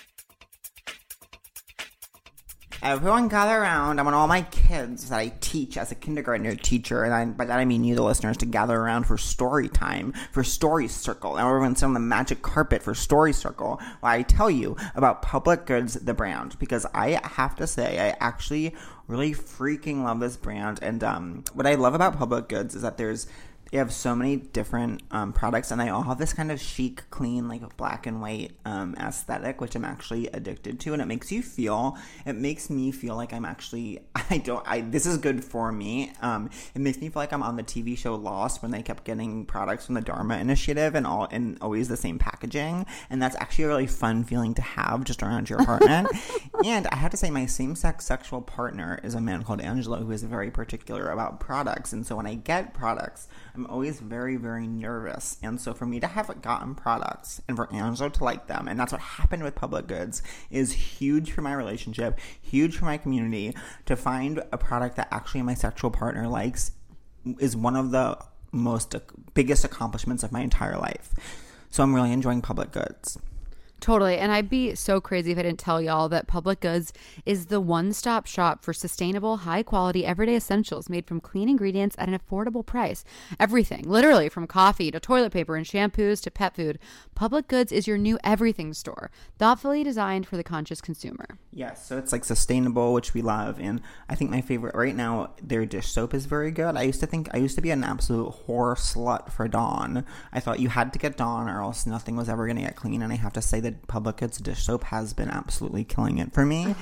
Everyone gather around. I want all my kids that I teach as a kindergartner teacher, and I, by that I mean you, the listeners, to gather around for story time, for Story Circle. And everyone's on the magic carpet for Story Circle while I tell you about Public Goods, the brand. Because I have to say, I actually really freaking love this brand. And um, what I love about Public Goods is that there's they have so many different um, products, and they all have this kind of chic, clean, like black and white um, aesthetic, which I'm actually addicted to. And it makes you feel, it makes me feel like I'm actually, I don't, I, this is good for me. Um, it makes me feel like I'm on the T V show Lost when they kept getting products from the Dharma Initiative and all, and always the same packaging. And that's actually a really fun feeling to have just around your apartment. And I have to say, my same-sex sexual partner is a man called Angelo who is very particular about products. And so when I get products, I'm always very, very nervous. And so for me to have gotten products and for Angelo to like them, and that's what happened with Public Goods, is huge for my relationship, huge for my community. To find a product that actually my sexual partner likes is one of the most biggest accomplishments of my entire life. So I'm really enjoying Public Goods. Totally. And I'd be so crazy if I didn't tell y'all that Public Goods is the one-stop shop for sustainable, high-quality, everyday essentials made from clean ingredients at an affordable price. Everything, literally from coffee to toilet paper and shampoos to pet food. Public Goods is your new everything store, thoughtfully designed for the conscious consumer. Yes, so it's like sustainable, which we love. And I think my favorite right now, their dish soap is very good. I used to think, I used to be an absolute whore slut for Dawn. I thought you had to get Dawn or else nothing was ever going to get clean. And I have to say that Public Goods dish soap has been absolutely killing it for me.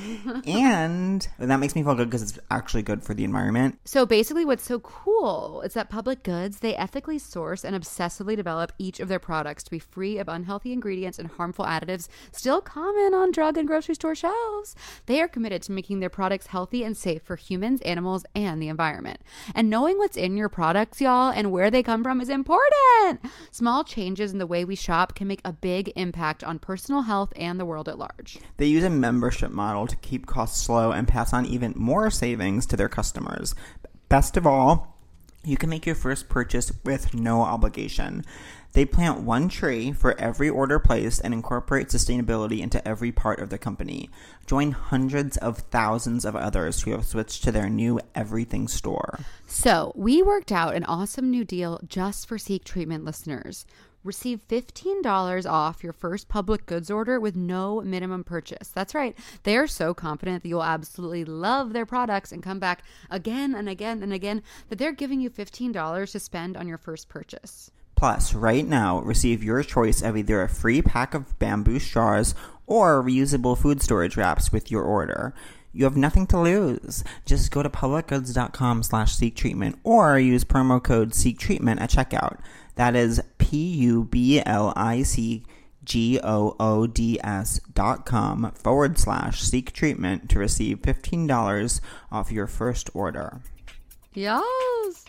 And that makes me feel good because it's actually good for the environment. So basically what's so cool is that Public Goods, they ethically source and obsessively develop each of their products to be free of unhealthy ingredients and harmful additives still common on drug and grocery store shelves. They are committed to making their products healthy and safe for humans, animals, and the environment. And knowing what's in your products, y'all, and where they come from is important. Small changes in the way we shop can make a big impact on personal health and the world at large. They use a membership model to keep costs low and pass on even more savings to their customers. Best of all, you can make your first purchase with no obligation. They plant one tree for every order placed and incorporate sustainability into every part of the company. Join hundreds of thousands of others who have switched to their new everything store. So we worked out an awesome new deal just for Seek Treatment listeners. Receive fifteen dollars off your first Public Goods order with no minimum purchase. That's right. They are so confident that you'll absolutely love their products and come back again and again and again that they're giving you fifteen dollars to spend on your first purchase. Plus, right now, receive your choice of either a free pack of bamboo straws or reusable food storage wraps with your order. You have nothing to lose. Just go to publicgoods.com slash seek treatment or use promo code seek treatment at checkout. That is P-U-B-L-I-C-G-O-O-D-S dot com forward slash seek treatment to receive fifteen dollars off your first order. Yes.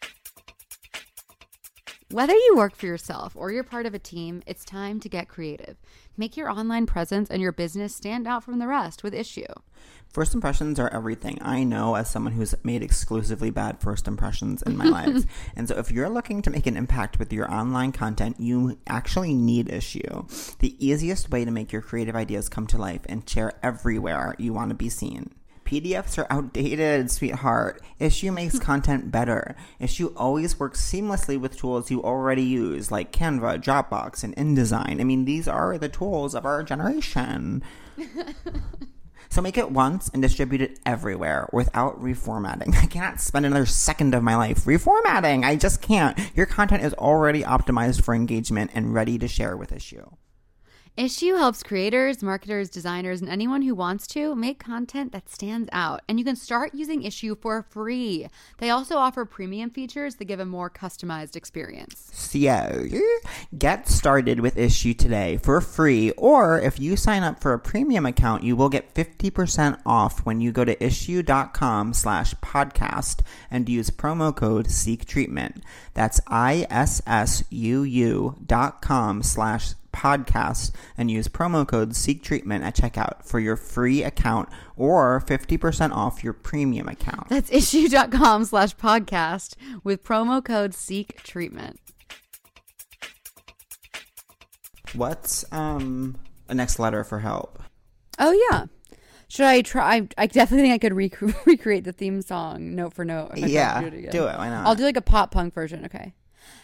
Whether you work for yourself or you're part of a team, it's time to get creative. Make your online presence and your business stand out from the rest with Issue. First impressions are everything. I know as someone who's made exclusively bad first impressions in my life. And so if you're looking to make an impact with your online content, you actually need Issue. The easiest way to make your creative ideas come to life and share everywhere you want to be seen. P D Fs are outdated, sweetheart. Issue makes content better. Issue always works seamlessly with tools you already use, like Canva, Dropbox, and InDesign. I mean, these are the tools of our generation. So make it once and distribute it everywhere without reformatting. I cannot spend another second of my life reformatting. I just can't. Your content is already optimized for engagement and ready to share with Issue. Issue helps creators, marketers, designers, and anyone who wants to make content that stands out. And you can start using Issue for free. They also offer premium features that give a more customized experience. So, get started with Issue today for free. Or if you sign up for a premium account, you will get fifty percent off when you go to issue.com slash podcast and use promo code Seek Treatment. That's I-S-S-U-U dot com slash podcast and use promo code Seek Treatment at checkout for your free account or fifty percent off your premium account. That's issue.com slash podcast with promo code Seek Treatment. What's um a next letter for help? Oh, yeah. Should I try? I, I definitely think I could rec- recreate the theme song note for note. If I Yeah, do it, again. do it. Why not? I'll do like a pop punk version. Okay.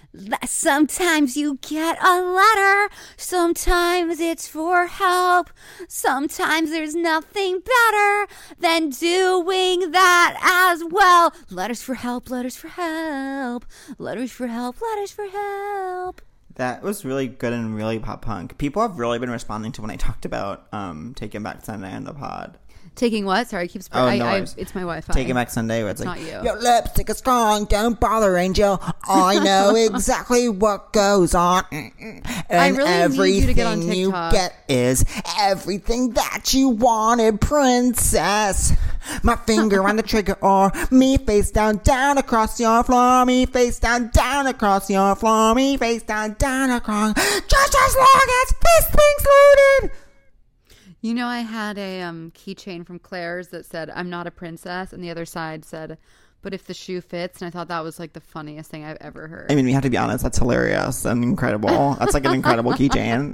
Sometimes you get a letter, sometimes it's for help, sometimes there's nothing better than doing that as well. Letters for help, letters for help, letters for help, letters for help. That was really good and really pop punk. People have really been responding to when I talked about um Taking Back Sunday on the pod. Taking what? Sorry, I keep sp- Oh, I, no I, worries. it's my Wi-Fi. Taking Back Sunday, where it's, It's like, not you. your lipstick is strong, don't bother, Angel. I know exactly what goes on. And I really need everything you to get on you TikTok. get is everything that you wanted, princess. My finger on the trigger, or me face down, down across your floor. Me face down, down across your floor. Me face down, down across. Just as long as this thing's loaded. You know, I had a um, keychain from Claire's that said, "I'm not a princess," and the other side said, "But if the shoe fits," and I thought that was like the funniest thing I've ever heard. I mean, we have to be honest, that's hilarious and incredible. That's like an incredible keychain.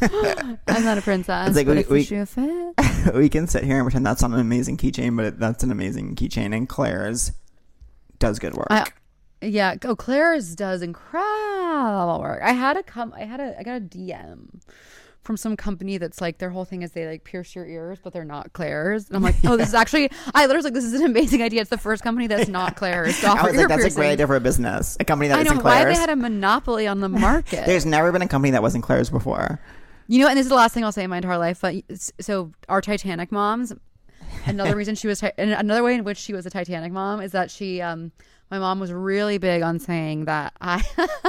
I'm not a princess. It's like but we- if we- the shoe fits. We can sit here and pretend that's not an amazing keychain, but it, that's an amazing keychain, and Claire's does good work. I, yeah. Oh, Claire's does incredible work. I had a come. I had a. I got a D M from some company that's like, their whole thing is they like pierce your ears, but they're not Claire's. And I'm like, oh, this is actually, I literally was like, this is an amazing idea. It's the first company that's not Claire's to offer I was ear like, that's piercing. a great idea for a business. A company that I know isn't why Claire's. they had a monopoly on the market. There's never been a company that wasn't Claire's before. You know, and this is the last thing I'll say in my entire life. But so our Titanic moms, another reason she was, ti- and another way in which she was a Titanic mom is that she, um, my mom was really big on saying that I,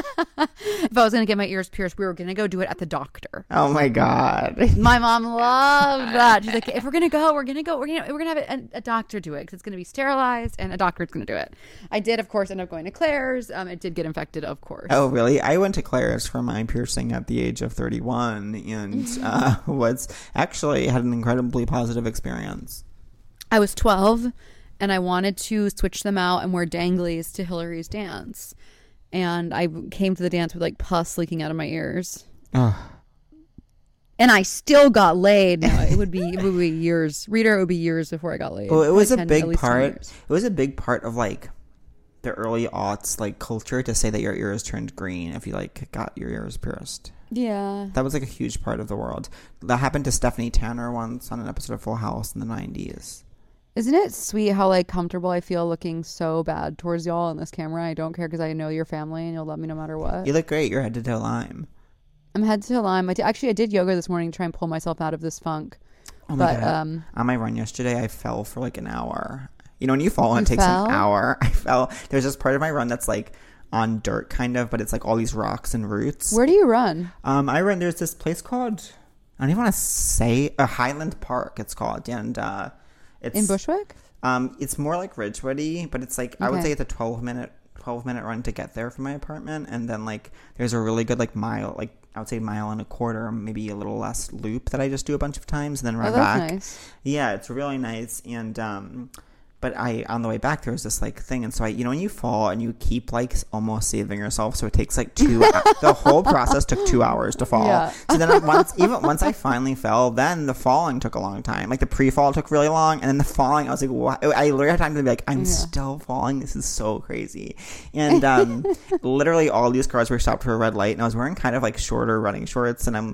if I was going to get my ears pierced, we were going to go do it at the doctor. Oh my God. My mom loved that. She's like, if we're going to go, we're going to go, we're going to, we're going to have a, a doctor do it because it's going to be sterilized and a doctor's going to do it. I did, of course, end up going to Claire's. Um, it did get infected, of course. Oh, really? I went to Claire's for my piercing at the age of thirty-one and uh, was actually had an incredibly positive experience. I was twelve. And I wanted to switch them out and wear danglies to Hillary's dance. And I came to the dance with like pus leaking out of my ears. Ugh. And I still got laid. No, it would be it would be years. Reader, it would be years before I got laid. Well, it was Probably a ten- at big least ten part. years. It was a big part of like the early aughts like culture to say that your ears turned green if you like got your ears pierced. Yeah. That was like a huge part of the world. That happened to Stephanie Tanner once on an episode of Full House in the nineties. Isn't it sweet how like comfortable I feel looking so bad towards y'all in this camera? I don't care because I know your family and you'll love me no matter what. You look great. You're head to toe lime. I'm head to Lyme. I d- actually I did yoga this morning to try and pull myself out of this funk. Oh my But, God. um, on my run yesterday, I fell for like an hour. You know, when you fall and You it takes fell? an hour, I fell. There's this part of my run that's like on dirt kind of, but it's like all these rocks and roots. Where do you run? Um, I run, there's this place called, I don't even want to say, a Highland Park it's called. And uh, it's In Bushwick? Um, it's more like Ridgewoody, but it's like, I would Okay. say it's a twelve minute, twelve minute run to get there from my apartment. And then like, there's a really good like mile, like I would say mile and a quarter, maybe a little less loop that I just do a bunch of times and then run Oh, that's back. nice. Yeah, it's really nice. And, um, but I, on the way back, there was this like thing. And so I, you know, when you fall and you keep like almost saving yourself. So it takes like two, the whole process took two hours to fall. Yeah. So then once, even once I finally fell, then the falling took a long time. Like the pre-fall took really long. And then the falling, I was like, what? I literally had time to be like, I'm Yeah. still falling. This is so crazy. And, um, literally all these cars were stopped for a red light and I was wearing kind of like shorter running shorts and I'm,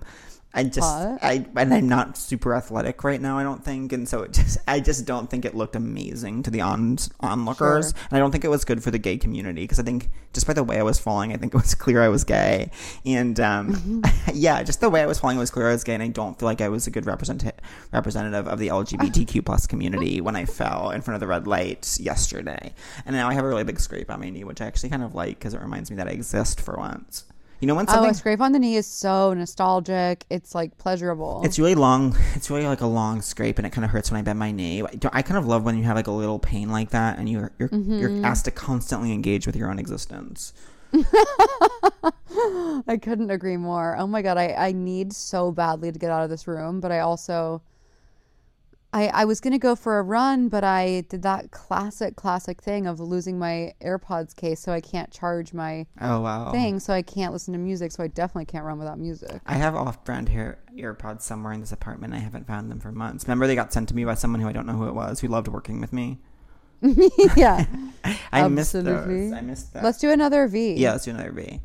I just, Hot. I and I'm not super athletic right now, I don't think, and so it just, I just don't think it looked amazing to the on onlookers, Sure. and I don't think it was good for the gay community because I think just by the way I was falling, I think it was clear I was gay, and um, yeah, just the way I was falling, it was clear I was gay, and I don't feel like I was a good represent representative of the L G B T Q plus community when I fell in front of the red light yesterday, and now I have a really big scrape on my knee, which I actually kind of like because it reminds me that I exist for once. You know when Oh, something a scrape on the knee is so nostalgic. It's like pleasurable. It's really long. It's really like a long scrape, and it kind of hurts when I bend my knee. I, don't- I kind of love when you have like a little pain like that, and you're you're Mm-hmm. you're asked to constantly engage with your own existence. I couldn't agree more. Oh my God, I, I need so badly to get out of this room, but I also, I, I was going to go for a run, but I did that classic, classic thing of losing my AirPods case, so I can't charge my Oh wow! thing, so I can't listen to music, so I definitely can't run without music. I have off-brand hair earpods somewhere in this apartment. I haven't found them for months. Remember, they got sent to me by someone who I don't know who it was, who loved working with me. Yeah. I missed Absolutely. those. I missed that. Let's do another V. yeah, let's do another V.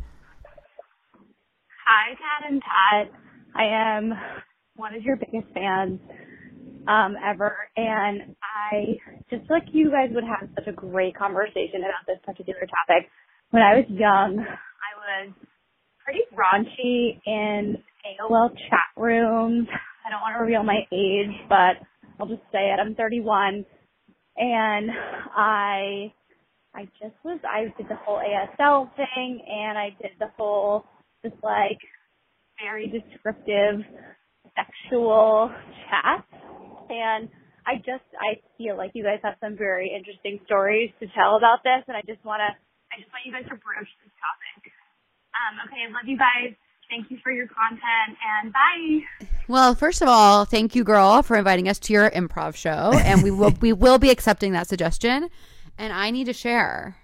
Hi, Kat and Pat. I am one of your biggest fans um, ever, and I just feel like you guys would have such a great conversation about this particular topic. When I was young, I was pretty raunchy in A O L chat rooms. I don't want to reveal my age, but I'll just say it. I'm thirty-one, and I, I just was. I did the whole A S L thing, and I did the whole just like very descriptive sexual chat, and I just I feel like you guys have some very interesting stories to tell about this, and I just want to I just want you guys to broach this topic. Um, okay, love you guys. Thank you for your content, and bye. Well, first of all, thank you, girl, for inviting us to your improv show, and we will we will be accepting that suggestion. And I need to share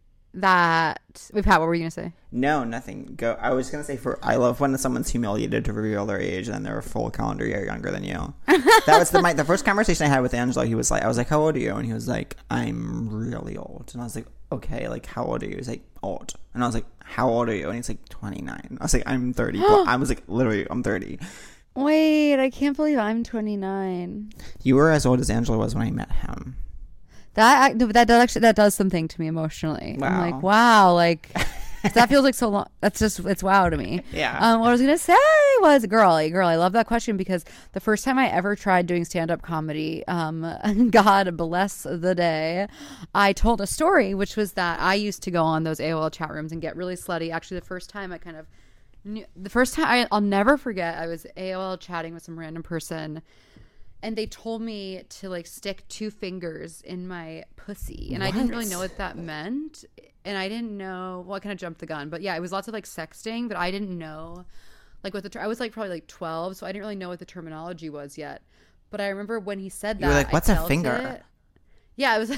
that. Wait, Pat, what were you gonna say? No, nothing. Go. I was gonna say for I love when someone's humiliated to reveal their age and then they're a full calendar year younger than you. That was the my, the first conversation I had with Angelo. He was like, I was like, how old are you? And he was like, I'm really old. And I was like, okay, like how old are you? He's like, old. And I was like, how old are you? And he's like, twenty-nine. I was like, I'm thirty. I was like, literally, I'm thirty. Wait, I can't believe I'm twenty-nine. You were as old as Angelo was when I met him. That act- that does actually that does something to me emotionally. I'm Wow. like, wow, like that feels like so long. That's just it's wow to me. Yeah. Um, what I was gonna say was, girl, girl, I love that question because the first time I ever tried doing stand up comedy, um, God bless the day, I told a story which was that I used to go on those A O L chat rooms and get really slutty. Actually, the first time I kind of knew, the first time I, I'll never forget, I was A O L chatting with some random person. And they told me to like stick two fingers in my pussy. And I didn't really know what that meant. And I didn't know, well, I kind of jumped the gun. But yeah, it was lots of like sexting, but I didn't know like what the, ter- I was like probably like twelve. So I didn't really know what the terminology was yet. But I remember when he said that. You were like, what's I a felt finger? it. Yeah, I was,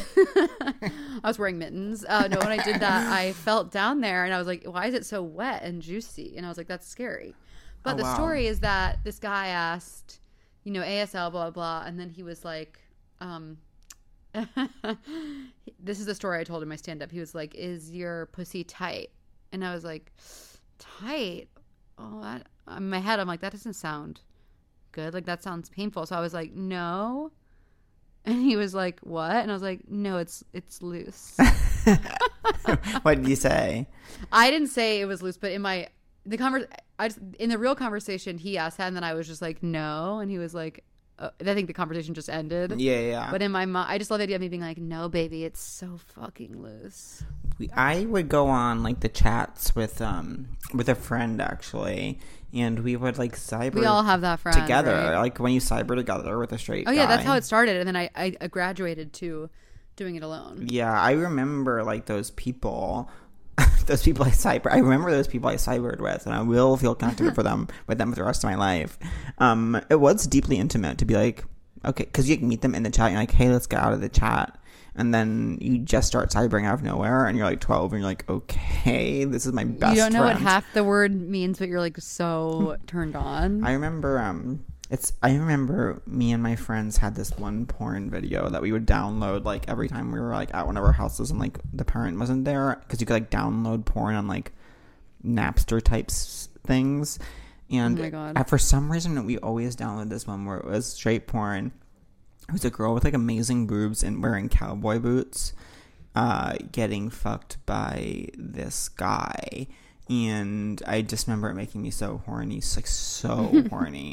I was wearing mittens. Uh, no, when I did that, I felt down there and I was like, why is it so wet and juicy? And I was like, that's scary. But Oh, the wow. story is that this guy asked, you know, A S L, blah, blah, blah. And then he was like, um, this is the story I told in my stand-up. He was like, is your pussy tight? And I was like, tight? Oh, that, in my head, I'm like, that doesn't sound good. Like, that sounds painful. So I was like, no. And he was like, what? And I was like, no, it's it's loose. What did you say? I didn't say it was loose, but in my the convers I just, in the real conversation, he asked that, and then I was just like, no, and he was like, uh, I think the conversation just ended. Yeah, yeah. But in my mind, I just love the idea of me being like, no, baby, it's so fucking loose. We, I would go on like the chats with um with a friend actually, and we would like cyber. We all have that friend together, right? like when you cyber together with a straight. Oh yeah, guy. that's how it started, and then I, I, I graduated to doing it alone. Yeah, I remember like those people, those people I cyber. I remember those people I cybered with, and I will feel connected for them with them for the rest of my life. Um, it was deeply intimate to be like, okay, because you can meet them in the chat. And you're like, hey, let's get out of the chat, and then you just start cybering out of nowhere, and you're like twelve, and you're like, okay, this is my best. You don't know friend. what half the word means, but you're like so turned on. I remember um it's I remember me and my friends had this one porn video that we would download like every time we were like at one of our houses and like the parent wasn't there, because you could like download porn on like Napster types things, And Oh my God. uh, for some reason, we always downloaded this one where it was straight porn. It was a girl with like amazing boobs and wearing cowboy boots, uh, getting fucked by this guy. And I just remember it making me so horny, like so horny.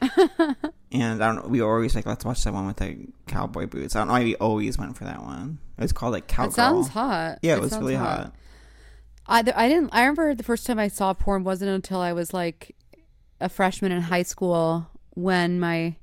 And I don't know, we always like, let's watch that one with the cowboy boots. I don't know why we always went for that one. It was called like Cowgirl. It sounds hot. Yeah, it, was sounds really hot. I, I didn't, I remember the first time I saw porn wasn't until I was like a freshman in high school when my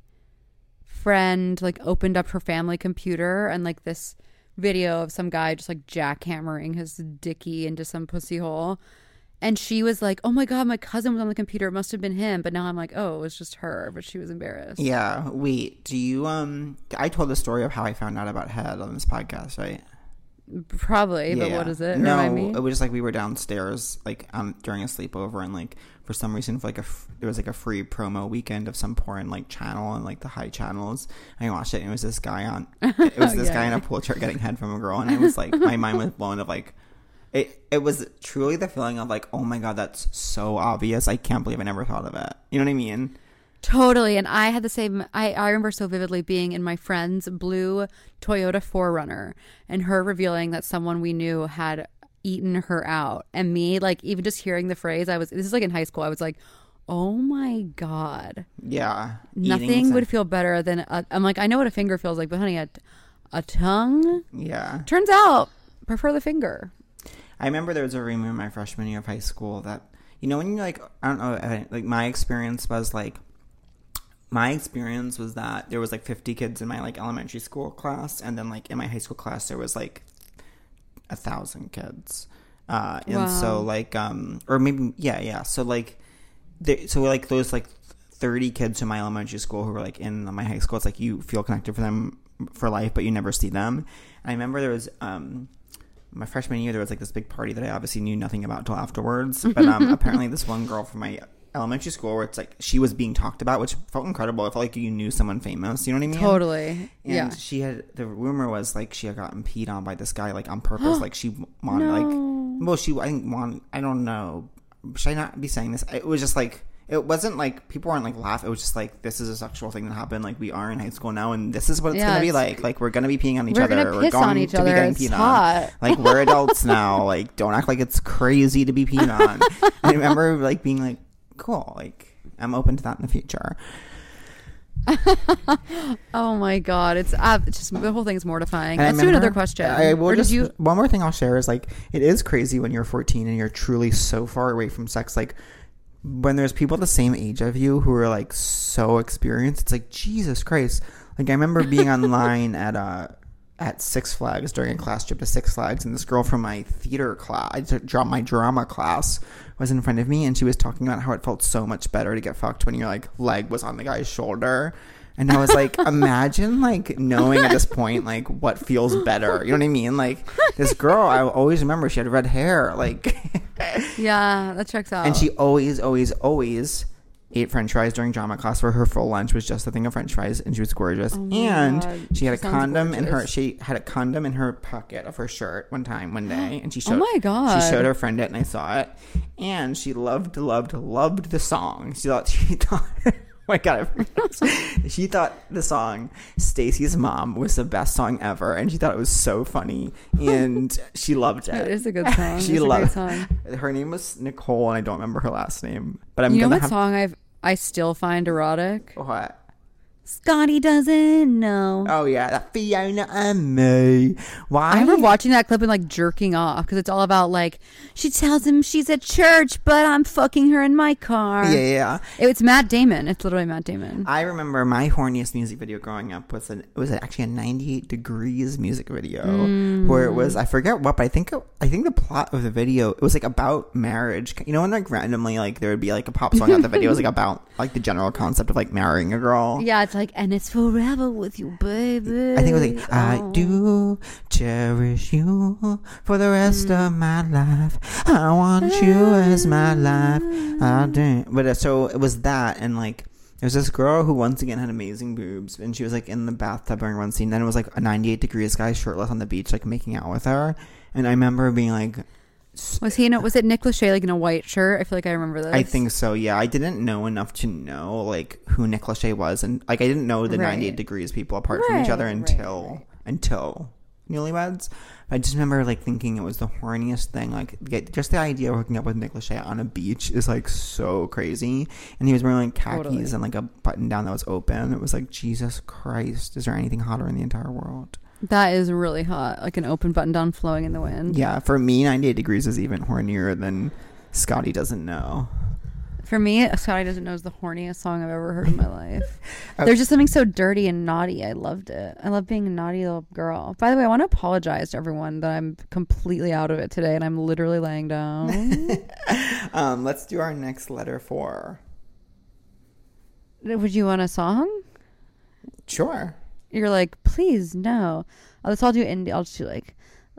friend like opened up her family computer and like this video of some guy just like jackhammering his dicky into some pussy hole. And she was like, oh my God, my cousin was on the computer. It must have been him. But now I'm like, oh, it was just her. But she was embarrassed. Yeah. Wait, do you, um, I told the story of how I found out about head on this podcast, right? Probably. But Yeah. what is it? No, Remind me. it was just like we were downstairs, like, um, during a sleepover. And, like, for some reason, for like a, f- there was like a free promo weekend of some porn, like, channel and, like, the high channels. I watched it and it was this guy on, it was this Yeah. guy in a pool chair getting head from a girl. And I was like, my mind was blown of, like, It it was truly the feeling of like, oh my God, that's so obvious. I can't believe I never thought of it. You know what I mean? Totally. And I had the same, I, I remember so vividly being in my friend's blue Toyota four runner and her revealing that someone we knew had eaten her out. And me, like, even just hearing the phrase, I was, this is like in high school, I was like, oh my God. Yeah. Nothing Eating would some- feel better than, a, I'm like, I know what a finger feels like, but honey, a, a tongue? Yeah. Turns out, prefer the finger. I remember there was a room in my freshman year of high school that, you know, when you're like, I don't know, I- like my experience was like, my experience was that there was like fifty kids in my like elementary school class. And then like in my high school class, there was like a thousand kids. Uh, and Wow. so like, um, or maybe, yeah, yeah. So like, there, so like those like thirty kids in my elementary school who were like in my high school, it's like you feel connected for them for life, but you never see them. And I remember there was, um, my freshman year, there was like this big party that I obviously knew nothing about until afterwards. But um, apparently this one girl from my elementary school where it's like she was being talked about, which felt incredible. I felt like you knew someone famous. You know what I mean? Totally. And Yeah. she had, the rumor was like she had gotten peed on by this guy like on purpose. Like she wanted like, well, she, I think want, I don't know. Should I not be saying this? It was just like, it wasn't like, people weren't like laugh. It was just like, this is a sexual thing that happened. Like we are in high school now and this is what it's Yeah, going to be it's- like. Like we're going to be peeing on each We're other. gonna We're piss going on each to other. be getting It's peed hot. on. Like we're adults now. Like don't act like it's crazy to be peed on. I remember like being like, cool. Like I'm open to that in the future. Oh my God. It's, uh, it's just, the whole thing's mortifying. And I Let's do remember- another question. I will Or did just, you, one more thing I'll share is like, it is crazy when you're fourteen and you're truly so far away from sex. Like when there's people the same age of you who are like so experienced, it's like, Jesus Christ. Like I remember being online at, uh, at Six Flags during a class trip to Six Flags, and this girl from my theater class, I dropped my drama class, was in front of me, and she was talking about how it felt so much better to get fucked when your like leg was on the guy's shoulder. And I was like, imagine like knowing at this point like what feels better. You know what I mean? Like this girl, I always remember she had red hair, like, yeah, that checks out. and she always, always, always ate French fries during drama class, where her full lunch was just a thing of French fries, and she was gorgeous. Oh my and God. she had a She sounds condom in her. gorgeous. She had a condom in her pocket of her shirt one time, one day, and she Oh showed. my God. She showed her friend it, and I saw it, and she loved, loved, loved the song. She thought she thought. Oh my God, I forgot. She thought the song Stacy's Mom was the best song ever, and she thought it was so funny, and she loved it. It is a good song. She It's a loved great song. Her name was Nicole, and I don't remember her last name, but I'm You know gonna what have song I've I still find erotic? what? Scotty doesn't know. Oh yeah, that Fiona and me. Why? I remember watching that clip and like jerking off because it's all about like she tells him she's at church, but I'm fucking her in my car. Yeah, yeah. It's Matt Damon. It's literally Matt Damon. I remember my horniest music video growing up was an, it was actually a ninety-eight degrees music video Mm. where it was, I forget what, but I think it, I think the plot of the video, it was like about marriage. You know when like randomly like there would be like a pop song at the video, it was like about like the general concept of like marrying a girl. Yeah, it's like, and it's forever with you, baby. I think it was like, I Oh. do cherish you for the rest of my life. I want you as my life. I do. But uh, so it was that, and like, there was this girl who once again had amazing boobs, and she was like in the bathtub during one scene. Then it was like a ninety-eight degrees guy shirtless on the beach, like making out with her. And I remember being like, Was he in a, was it Nick Lachey like in a white shirt? I feel like I remember this. I think so, yeah. I didn't know enough to know like who Nick Lachey was, and like I didn't know the Right. ninety-eight Degrees people apart Right, from each other right, until right. until Newlyweds. I just remember like thinking it was the horniest thing. Like get, just the idea of hooking up with Nick Lachey on a beach is like so crazy. And he was wearing like khakis Totally. and like a button down that was open. It was like, Jesus Christ, is there anything hotter in the entire world? That is really hot. Like an open button down flowing in the wind. Yeah, for me, ninety-eight Degrees is even hornier than Scotty Doesn't Know. For me, Scotty Doesn't Know is the horniest song I've ever heard in my life. There's just something so dirty and naughty. I loved it. I love being a naughty little girl. By the way, I want to apologize to everyone that I'm completely out of it today and I'm literally laying down. um, let's do our next letter for. Would you want a song? Sure. You're like, please, no. Oh, let's all do indie. I'll just do like,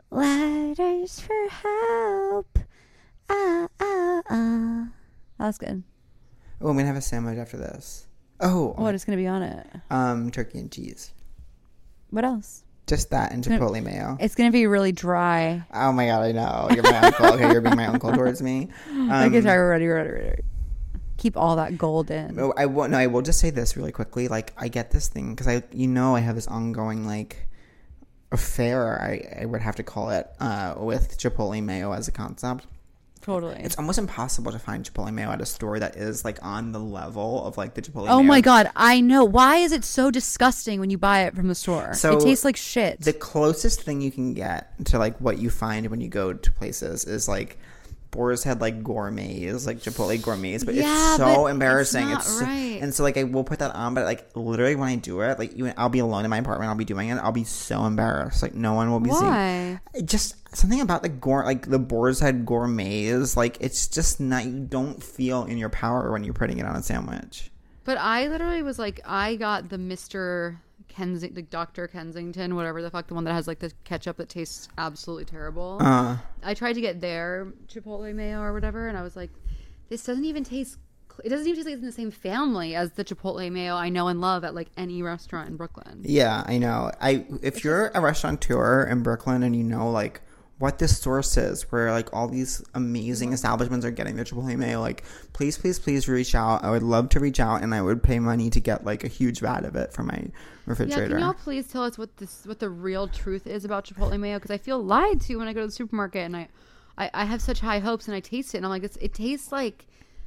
letters for help. Ah, ah, ah. That's good. Oh, I'm gonna have a sandwich after this. Oh, What is going to be on it? um, turkey and cheese. What else? Just that and gonna- chipotle mayo. It's going to be really dry. Oh my god, I know. You're my uncle. Okay, you're being my uncle towards me. Um, okay, sorry, we're ready, we're ready, we're ready. Keep all that gold in. no, I will. No, I will just say this really quickly. Like, I get this thing because I, you know, I have this ongoing like affair. I, I would have to call it uh, with chipotle mayo as a concept. Totally. It's almost impossible to find chipotle mayo at a store that is like on the level of like the chipotle Oh mayo. my god, I know. Why is it so disgusting when you buy it from the store? So it tastes like shit. The closest thing you can get to like what you find when you go to places is like Boar's Head like gourmets, like Chipotle gourmets, but Yeah, it's so but it's embarrassing. not It's, right. and so like I will put that on, but like literally when I do it, like even I'll be alone in my apartment, I'll be doing it, I'll be so embarrassed. Like no one will be Why? seeing. Just something about the gour like the Boar's Head gourmets, like it's just not. You don't feel in your power when you're putting it on a sandwich. But I literally was like, I got the Mister Kensington, the Doctor Kensington, whatever the fuck, the one that has like the ketchup that tastes absolutely terrible. Uh, I tried to get their Chipotle mayo or whatever, and I was like, this doesn't even taste. It doesn't even taste like it's in the same family as the Chipotle mayo I know and love at like any restaurant in Brooklyn. Yeah, I know. I if you're a restaurateur in Brooklyn and you know like what this source is, where like all these amazing establishments are getting their Chipotle mayo, like please, please, please reach out. I would love to reach out, and I would pay money to get like a huge vat of it for my Yeah, refrigerator. can y'all please tell us what this, what the real truth is about Chipotle mayo? Because I feel lied to when I go to the supermarket and I, I, I have such high hopes and I taste it and I'm like, it's, it tastes like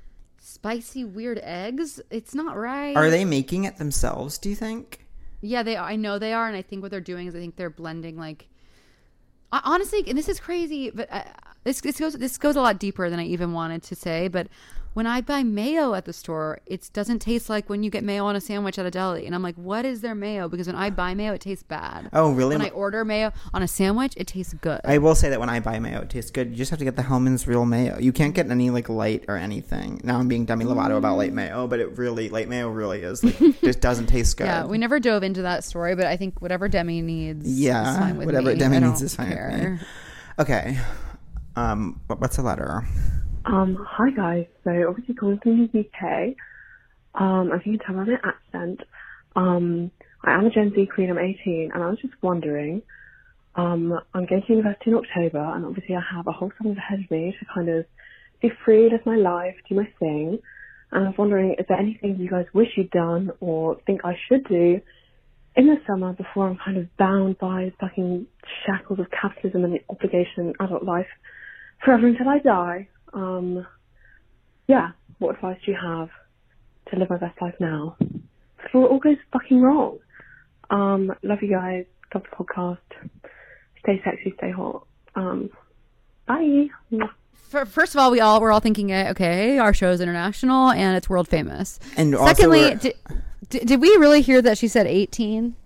spicy weird eggs. It's not right. Are they making it themselves, do you think? Yeah, they. I know they are, and I think what they're doing is I think they're blending like. I- Honestly, and this is crazy, but I, this this goes this goes a lot deeper than I even wanted to say. But when I buy mayo at the store, it doesn't taste like when you get mayo on a sandwich at a deli, and I'm like, what is their mayo? Because when I buy mayo, it tastes bad. Oh, really? When I order mayo on a sandwich, it tastes good. I will say that when I buy mayo, it tastes good. You just have to get the Hellman's real mayo. You can't get any like light or anything. Now I'm being Demi Lovato about light mayo, but it really, light mayo really is like, just doesn't taste good. Yeah, we never dove into that story, but I think whatever Demi needs, Yeah, is fine with whatever me. Demi I needs don't is fine with care. me. Okay. Um, what- what's a letter? Um, hi guys. So obviously calling from the U K. Um, as you can tell by my accent, um, I am a Gen Z queen. I'm eighteen, and I was just wondering. Um, I'm going to university in October, and obviously I have a whole summer ahead of me to kind of be free, live my life, do my thing. And I was wondering, is there anything you guys wish you'd done or think I should do in the summer before I'm kind of bound by fucking shackles of capitalism and the obligation in adult life forever until I die? Um, yeah, what advice do you have to live my best life now before it all goes fucking wrong? Um, love you guys. Love the podcast. Stay sexy, stay hot. Um, bye. For, first of all, we all we're all thinking, eh, okay, our show is international and it's world famous. And also secondly, we're- did, did, did we really hear that she said eighteen?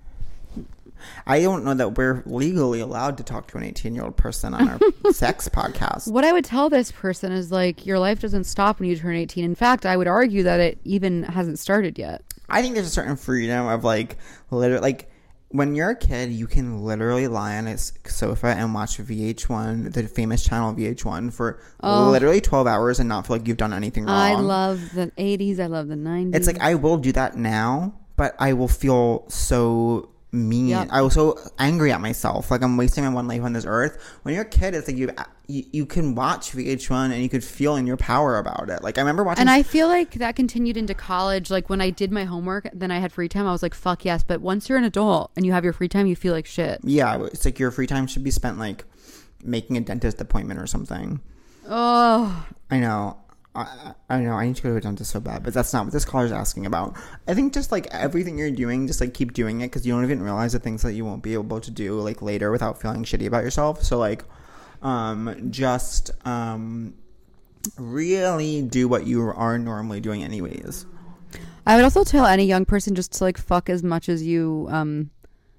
I don't know that we're legally allowed to talk to an eighteen-year-old person on our sex podcast. What I would tell this person is like, your life doesn't stop when you turn eighteen. In fact, I would argue that it even hasn't started yet. I think there's a certain freedom of like, literally, like when you're a kid, you can literally lie on a s- sofa and watch V H one, the famous channel V H one, for Oh. literally twelve hours and not feel like you've done anything wrong. I love the eighties. I love the nineties. It's like I will do that now, but I will feel so mean. Yep. I was so angry at myself. Like, I'm wasting my one life on this earth. When you're a kid, it's like you you, you can watch V H one and you could feel in your power about it. Like, I remember watching. And I feel like that continued into college. Like, when I did my homework, then I had free time. I was like, fuck yes. But once you're an adult and you have your free time, you feel like shit. Yeah, it's like your free time should be spent, like, making a dentist appointment or something. Oh. I know. I, I know I need to go to a dentist so bad, but that's not what this caller is asking about. I think just like everything you're doing, just like keep doing it, because you don't even realize the things that you won't be able to do like later without feeling shitty about yourself. So like, um, just um, really do what you are normally doing anyways. I would also tell any young person just to like fuck as much as you um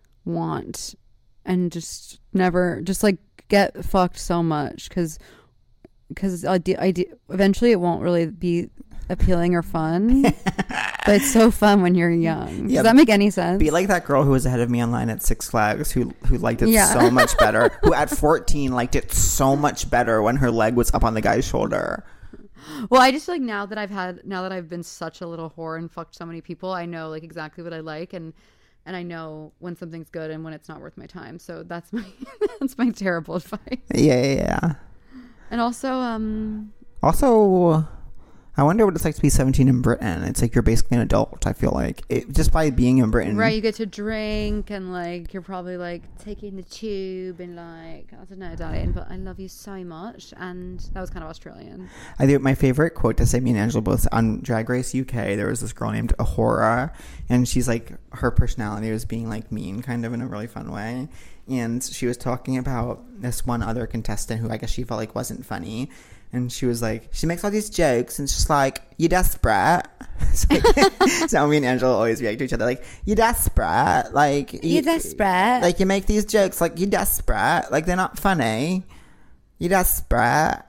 want, and just never just like get fucked so much, because. Because I do, I do, eventually it won't really be appealing or fun, but it's so fun when you're young. Does Yeah, that make any sense? Be like that girl who was ahead of me online at Six Flags who who liked it Yeah. so much better. Who at fourteen liked it so much better when her leg was up on the guy's shoulder. Well, I just feel like now that I've had, now that I've been such a little whore and fucked so many people, I know like exactly what I like, and and I know when something's good and when it's not worth my time. So that's my that's my terrible advice. Yeah, yeah, yeah. And also, um, Also, I wonder what it's like to be seventeen in Britain. It's like you're basically an adult, I feel like. It, just by being in Britain. right, you get to drink, and like you're probably like taking the tube and like, I don't know, darling, but I love you so much. And that was kind of Australian. I think my favorite quote to say, me and Angela both on Drag Race U K, there was this girl named Ahura, and she's like, her personality was being like mean, kind of in a really fun way. And she was talking about this one other contestant who I guess she felt like wasn't funny. And she was like, she makes all these jokes and it's just like, you desperate. So, like, so me and Angela always react to each other like, you desperate. Like, you, You desperate. Like, you make these jokes like, you desperate. Like, they're not funny. You desperate.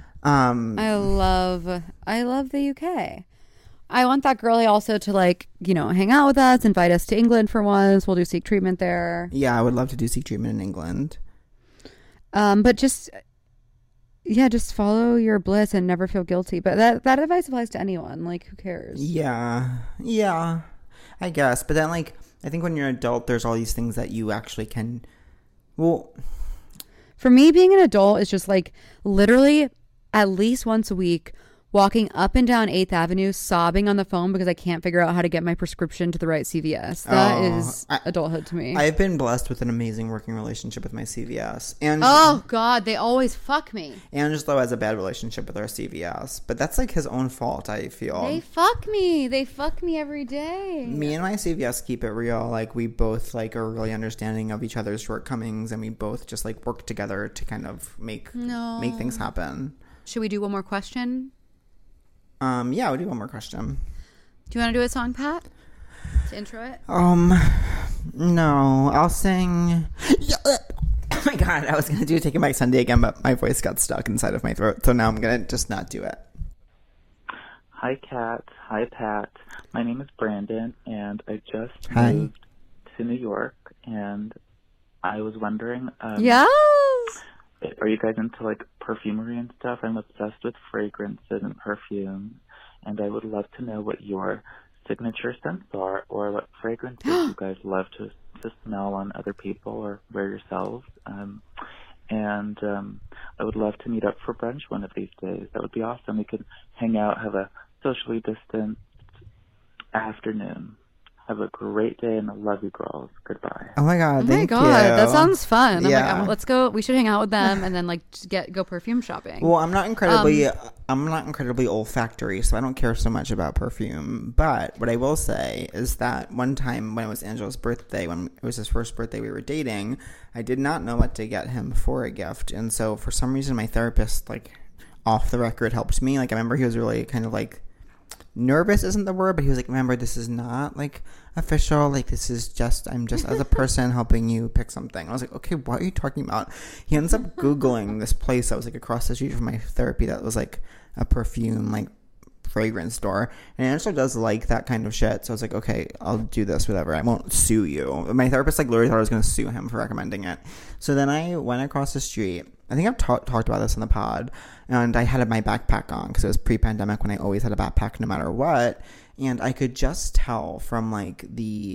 Um, I love, I love the U K. I want that girlie also to like, you know, hang out with us, invite us to England for once. We'll do Seek treatment there. yeah, I would love to do Seek treatment in England. Um, but just, yeah, just follow your bliss and never feel guilty. But that, that advice applies to anyone. Like, who cares? Yeah. Yeah. I guess. But then, like, I think when you're an adult, there's all these things that you actually can, well, For me, being an adult is just like literally at least once a week walking up and down eighth Avenue sobbing on the phone because I can't figure out how to get my prescription to the right C V S. That Oh, is I- adulthood to me. I've been blessed with an amazing working relationship with my C V S. And oh, God. They always fuck me. Angelo has a bad relationship with our C V S. But that's like his own fault, I feel. They fuck me. They fuck me every day. Me and my C V S keep it real. Like, we both like are really understanding of each other's shortcomings, and we both just like work together to kind of make No. make things happen. Should we do one more question? Um, yeah, we'll do one more question. Do you want to do a song, Pat? To intro it? Um, no, I'll sing. Oh my god, I was gonna do Taking Back Sunday again, but my voice got stuck inside of my throat, so now I'm gonna just not do it. Hi, Kat. Hi, Pat. My name is Brandon, and I just Hi. moved to New York, and I was wondering, um, Yes. are you guys into like perfumery and stuff? I'm obsessed with fragrances and perfumes, and I would love to know what your signature scents are, or what fragrances you guys love to to smell on other people or wear yourselves. Um, and um, I would love to meet up for brunch one of these days. That would be awesome. We could hang out, have a socially distanced afternoon. Have a great day, and I love you, girls. Goodbye. Oh my god, Oh my thank God, you. that sounds fun. I'm Yeah. like, I'm- let's go. We should hang out with them and then like just get go perfume shopping. Well, I'm not incredibly, Um, I'm not incredibly olfactory, so I don't care so much about perfume. But what I will say is that one time when it was Angela's birthday, when it was his first birthday we were dating, I did not know what to get him for a gift, and so for some reason my therapist, like, off the record, helped me. Like, I remember he was really kind of like, nervous isn't the word, but he was like, remember, this is not like official, like, this is just, I'm just as a person helping you pick something. I was like, okay, what are you talking about? He ends up Googling this place that was like across the street from my therapy that was like a perfume, like, fragrance store, and Angela does like that kind of shit, so I was like, okay, I'll do this, whatever, I won't sue you. My therapist like literally thought I was going to sue him for recommending it. So then I went across the street. I think I've ta- talked about this in the pod, and I had my backpack on because it was pre-pandemic when I always had a backpack no matter what, and I could just tell from like the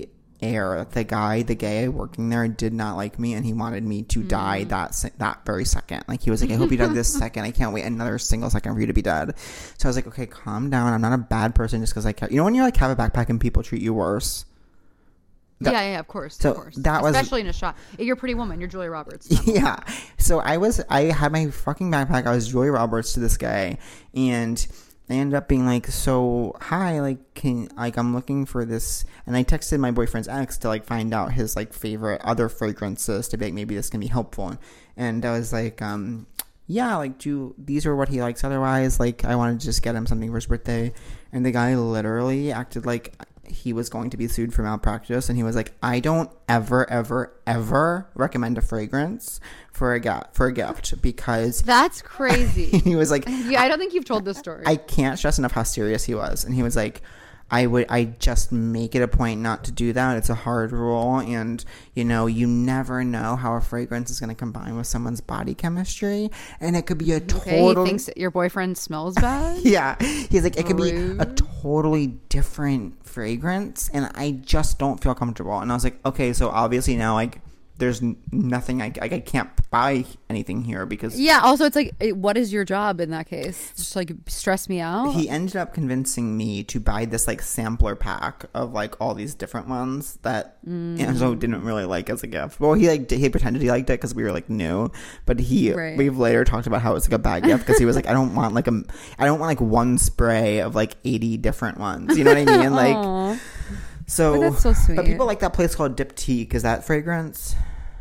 air. The guy, the gay working there, did not like me, and he wanted me to mm. die that se- that very second. Like, he was like, I hope you die this second. I can't wait another single second for you to be dead. So I was like, okay, calm down. I'm not a bad person just because I ca-. You know when you like have a backpack and people treat you worse? That, yeah, yeah, of course. So of course. that was especially in a shot. You're a Pretty Woman. You're Julia Roberts. Yeah. So I was, I had my fucking backpack. I was Julia Roberts to this guy, and I ended up being like, so hi, like, can like I'm looking for this, and I texted my boyfriend's ex to like find out his like favorite other fragrances to be like, maybe this can be helpful, and I was like, um, yeah, like, do these are what he likes. Otherwise, like, I wanted to just get him something for his birthday, and the guy literally acted like he was going to be sued for malpractice, and he was like, I don't ever ever ever recommend a fragrance for a ga- for a gift because that's crazy. He was like, yeah, I don't think you've told this story. I can't stress enough how serious he was, and he was like, I would I just make it a point not to do that. It's a hard rule, and you know, you never know how a fragrance is going to combine with someone's body chemistry, and it could be a total. Okay, he thinks your boyfriend smells bad. Yeah, he's like, it could Rude. be a totally different fragrance, and I just don't feel comfortable. And I was like, okay, so obviously now, like, there's nothing I, I I can't buy anything here because yeah. Also, it's like, what is your job in that case? Just like stress me out. He ended up convincing me to buy this like sampler pack of like all these different ones that mm. Angelo didn't really like as a gift. Well, he like he pretended he liked it because we were like new, but he right. we've later talked about how it was like a bad gift because he was like, I don't want like a I don't want like one spray of like eighty different ones. You know what I mean? Like. So, but that's so sweet. But people like that place called Diptyque. Is that fragrance?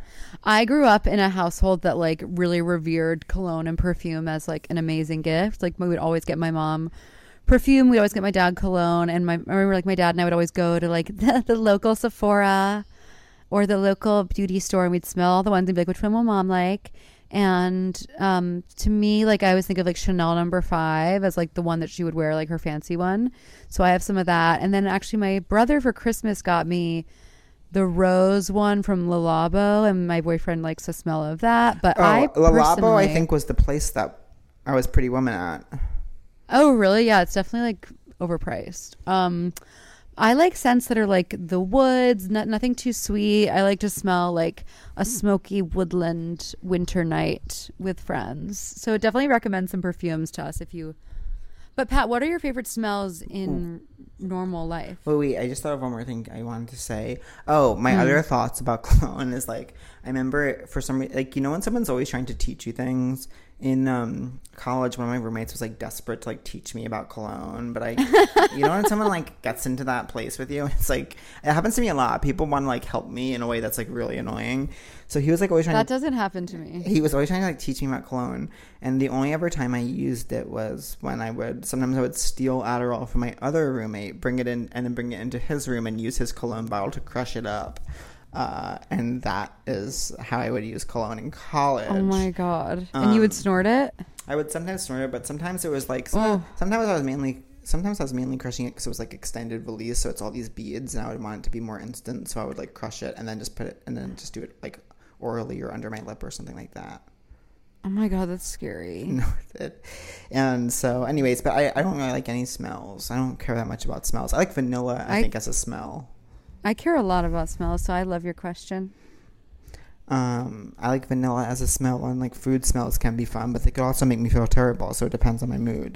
I grew up in a household that like really revered cologne and perfume as like an amazing gift. Like, we would always get my mom perfume. We'd always get my dad cologne. And my, I remember like my dad and I would always go to like the, the local Sephora or the local beauty store, and we'd smell all the ones and be like, which one will mom like? And um, to me, like, I always think of like Chanel number five as like the one that she would wear, like her fancy one. So I have some of that. And then actually my brother for Christmas got me the rose one from Le Labo, and my boyfriend likes the smell of that. But oh, I Le Labo, I think, was the place that I was Pretty Woman at. Oh, really? Yeah, it's definitely like overpriced. Um, I like scents that are like the woods, not, nothing too sweet. I like to smell like a smoky woodland winter night with friends. So definitely recommend some perfumes to us if you. But Pat, what are your favorite smells in Ooh. normal life? Wait, wait, I just thought of one more thing I wanted to say. Oh, my mm. other thoughts about cologne is like, I remember for some reason, like, you know when someone's always trying to teach you things? In um, college, one of my roommates was like desperate to like teach me about cologne, but I, you know when someone like gets into that place with you, it's like, it happens to me a lot. People want to like help me in a way that's like really annoying. So he was like always trying that to- That doesn't happen to me. He was always trying to like teach me about cologne, and the only ever time I used it was when I would, sometimes I would steal Adderall from my other roommate, bring it in, and then bring it into his room and use his cologne bottle to crush it up. Uh, and that is how I would use cologne in college. Oh my God. Um, and you would snort it? I would sometimes snort it, but sometimes it was like, some, oh. sometimes I was mainly, sometimes I was mainly crushing it because it was like extended release. So it's all these beads, and I would want it to be more instant. So I would like crush it and then just put it, and then just do it like orally or under my lip or something like that. Oh my God, that's scary. No, it. And so anyways, but I, I don't really like any smells. I don't care that much about smells. I like vanilla, I, I think, as a smell. I care a lot about smells, so I love your question. Um, I like vanilla as a smell, and like food smells can be fun, but they could also make me feel terrible, so it depends on my mood.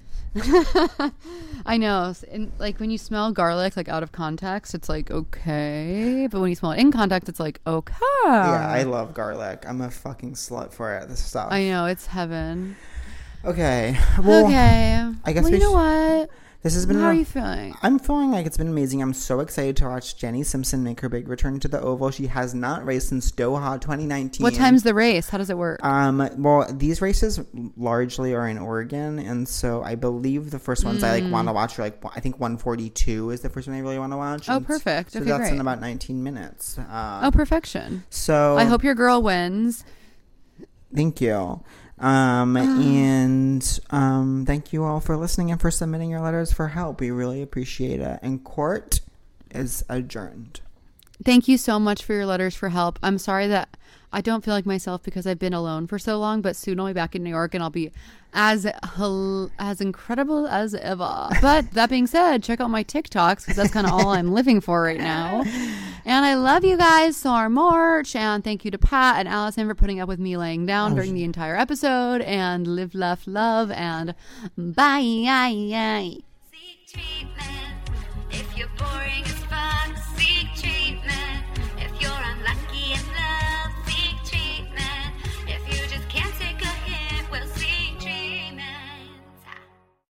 I know. And like when you smell garlic like out of context, it's like okay, but when you smell it in context, it's like okay. Yeah, I love garlic. I'm a fucking slut for it. This stuff. I know, it's heaven. Okay. Well, okay. I guess well, we you know sh- what? This has been. How a, are you feeling? I'm feeling like it's been amazing. I'm so excited to watch Jenny Simpson make her big return to the Oval. She has not raced since Doha twenty nineteen. What time's the race? How does it work? Um. Well, these races largely are in Oregon, and so I believe the first ones mm. I like want to watch are like I think one forty-two is the first one I really want to watch. Oh, and perfect. So okay, that's great. in about nineteen minutes. Uh, oh, perfection. So I hope your girl wins. Thank you. Um, and, um, thank you all for listening and for submitting your letters for help. We really appreciate it. And court is adjourned. Thank you so much for your letters for help. I'm sorry that I don't feel like myself because I've been alone for so long, but soon I'll be back in New York and I'll be as hel- as incredible as ever. But that being said, check out my TikToks because that's kind of all I'm living for right now. And I love you guys, so our merch. And thank you to Pat and Allison for putting up with me laying down during the entire episode. And live, laugh, love, and bye. Seek treatment if you're boring.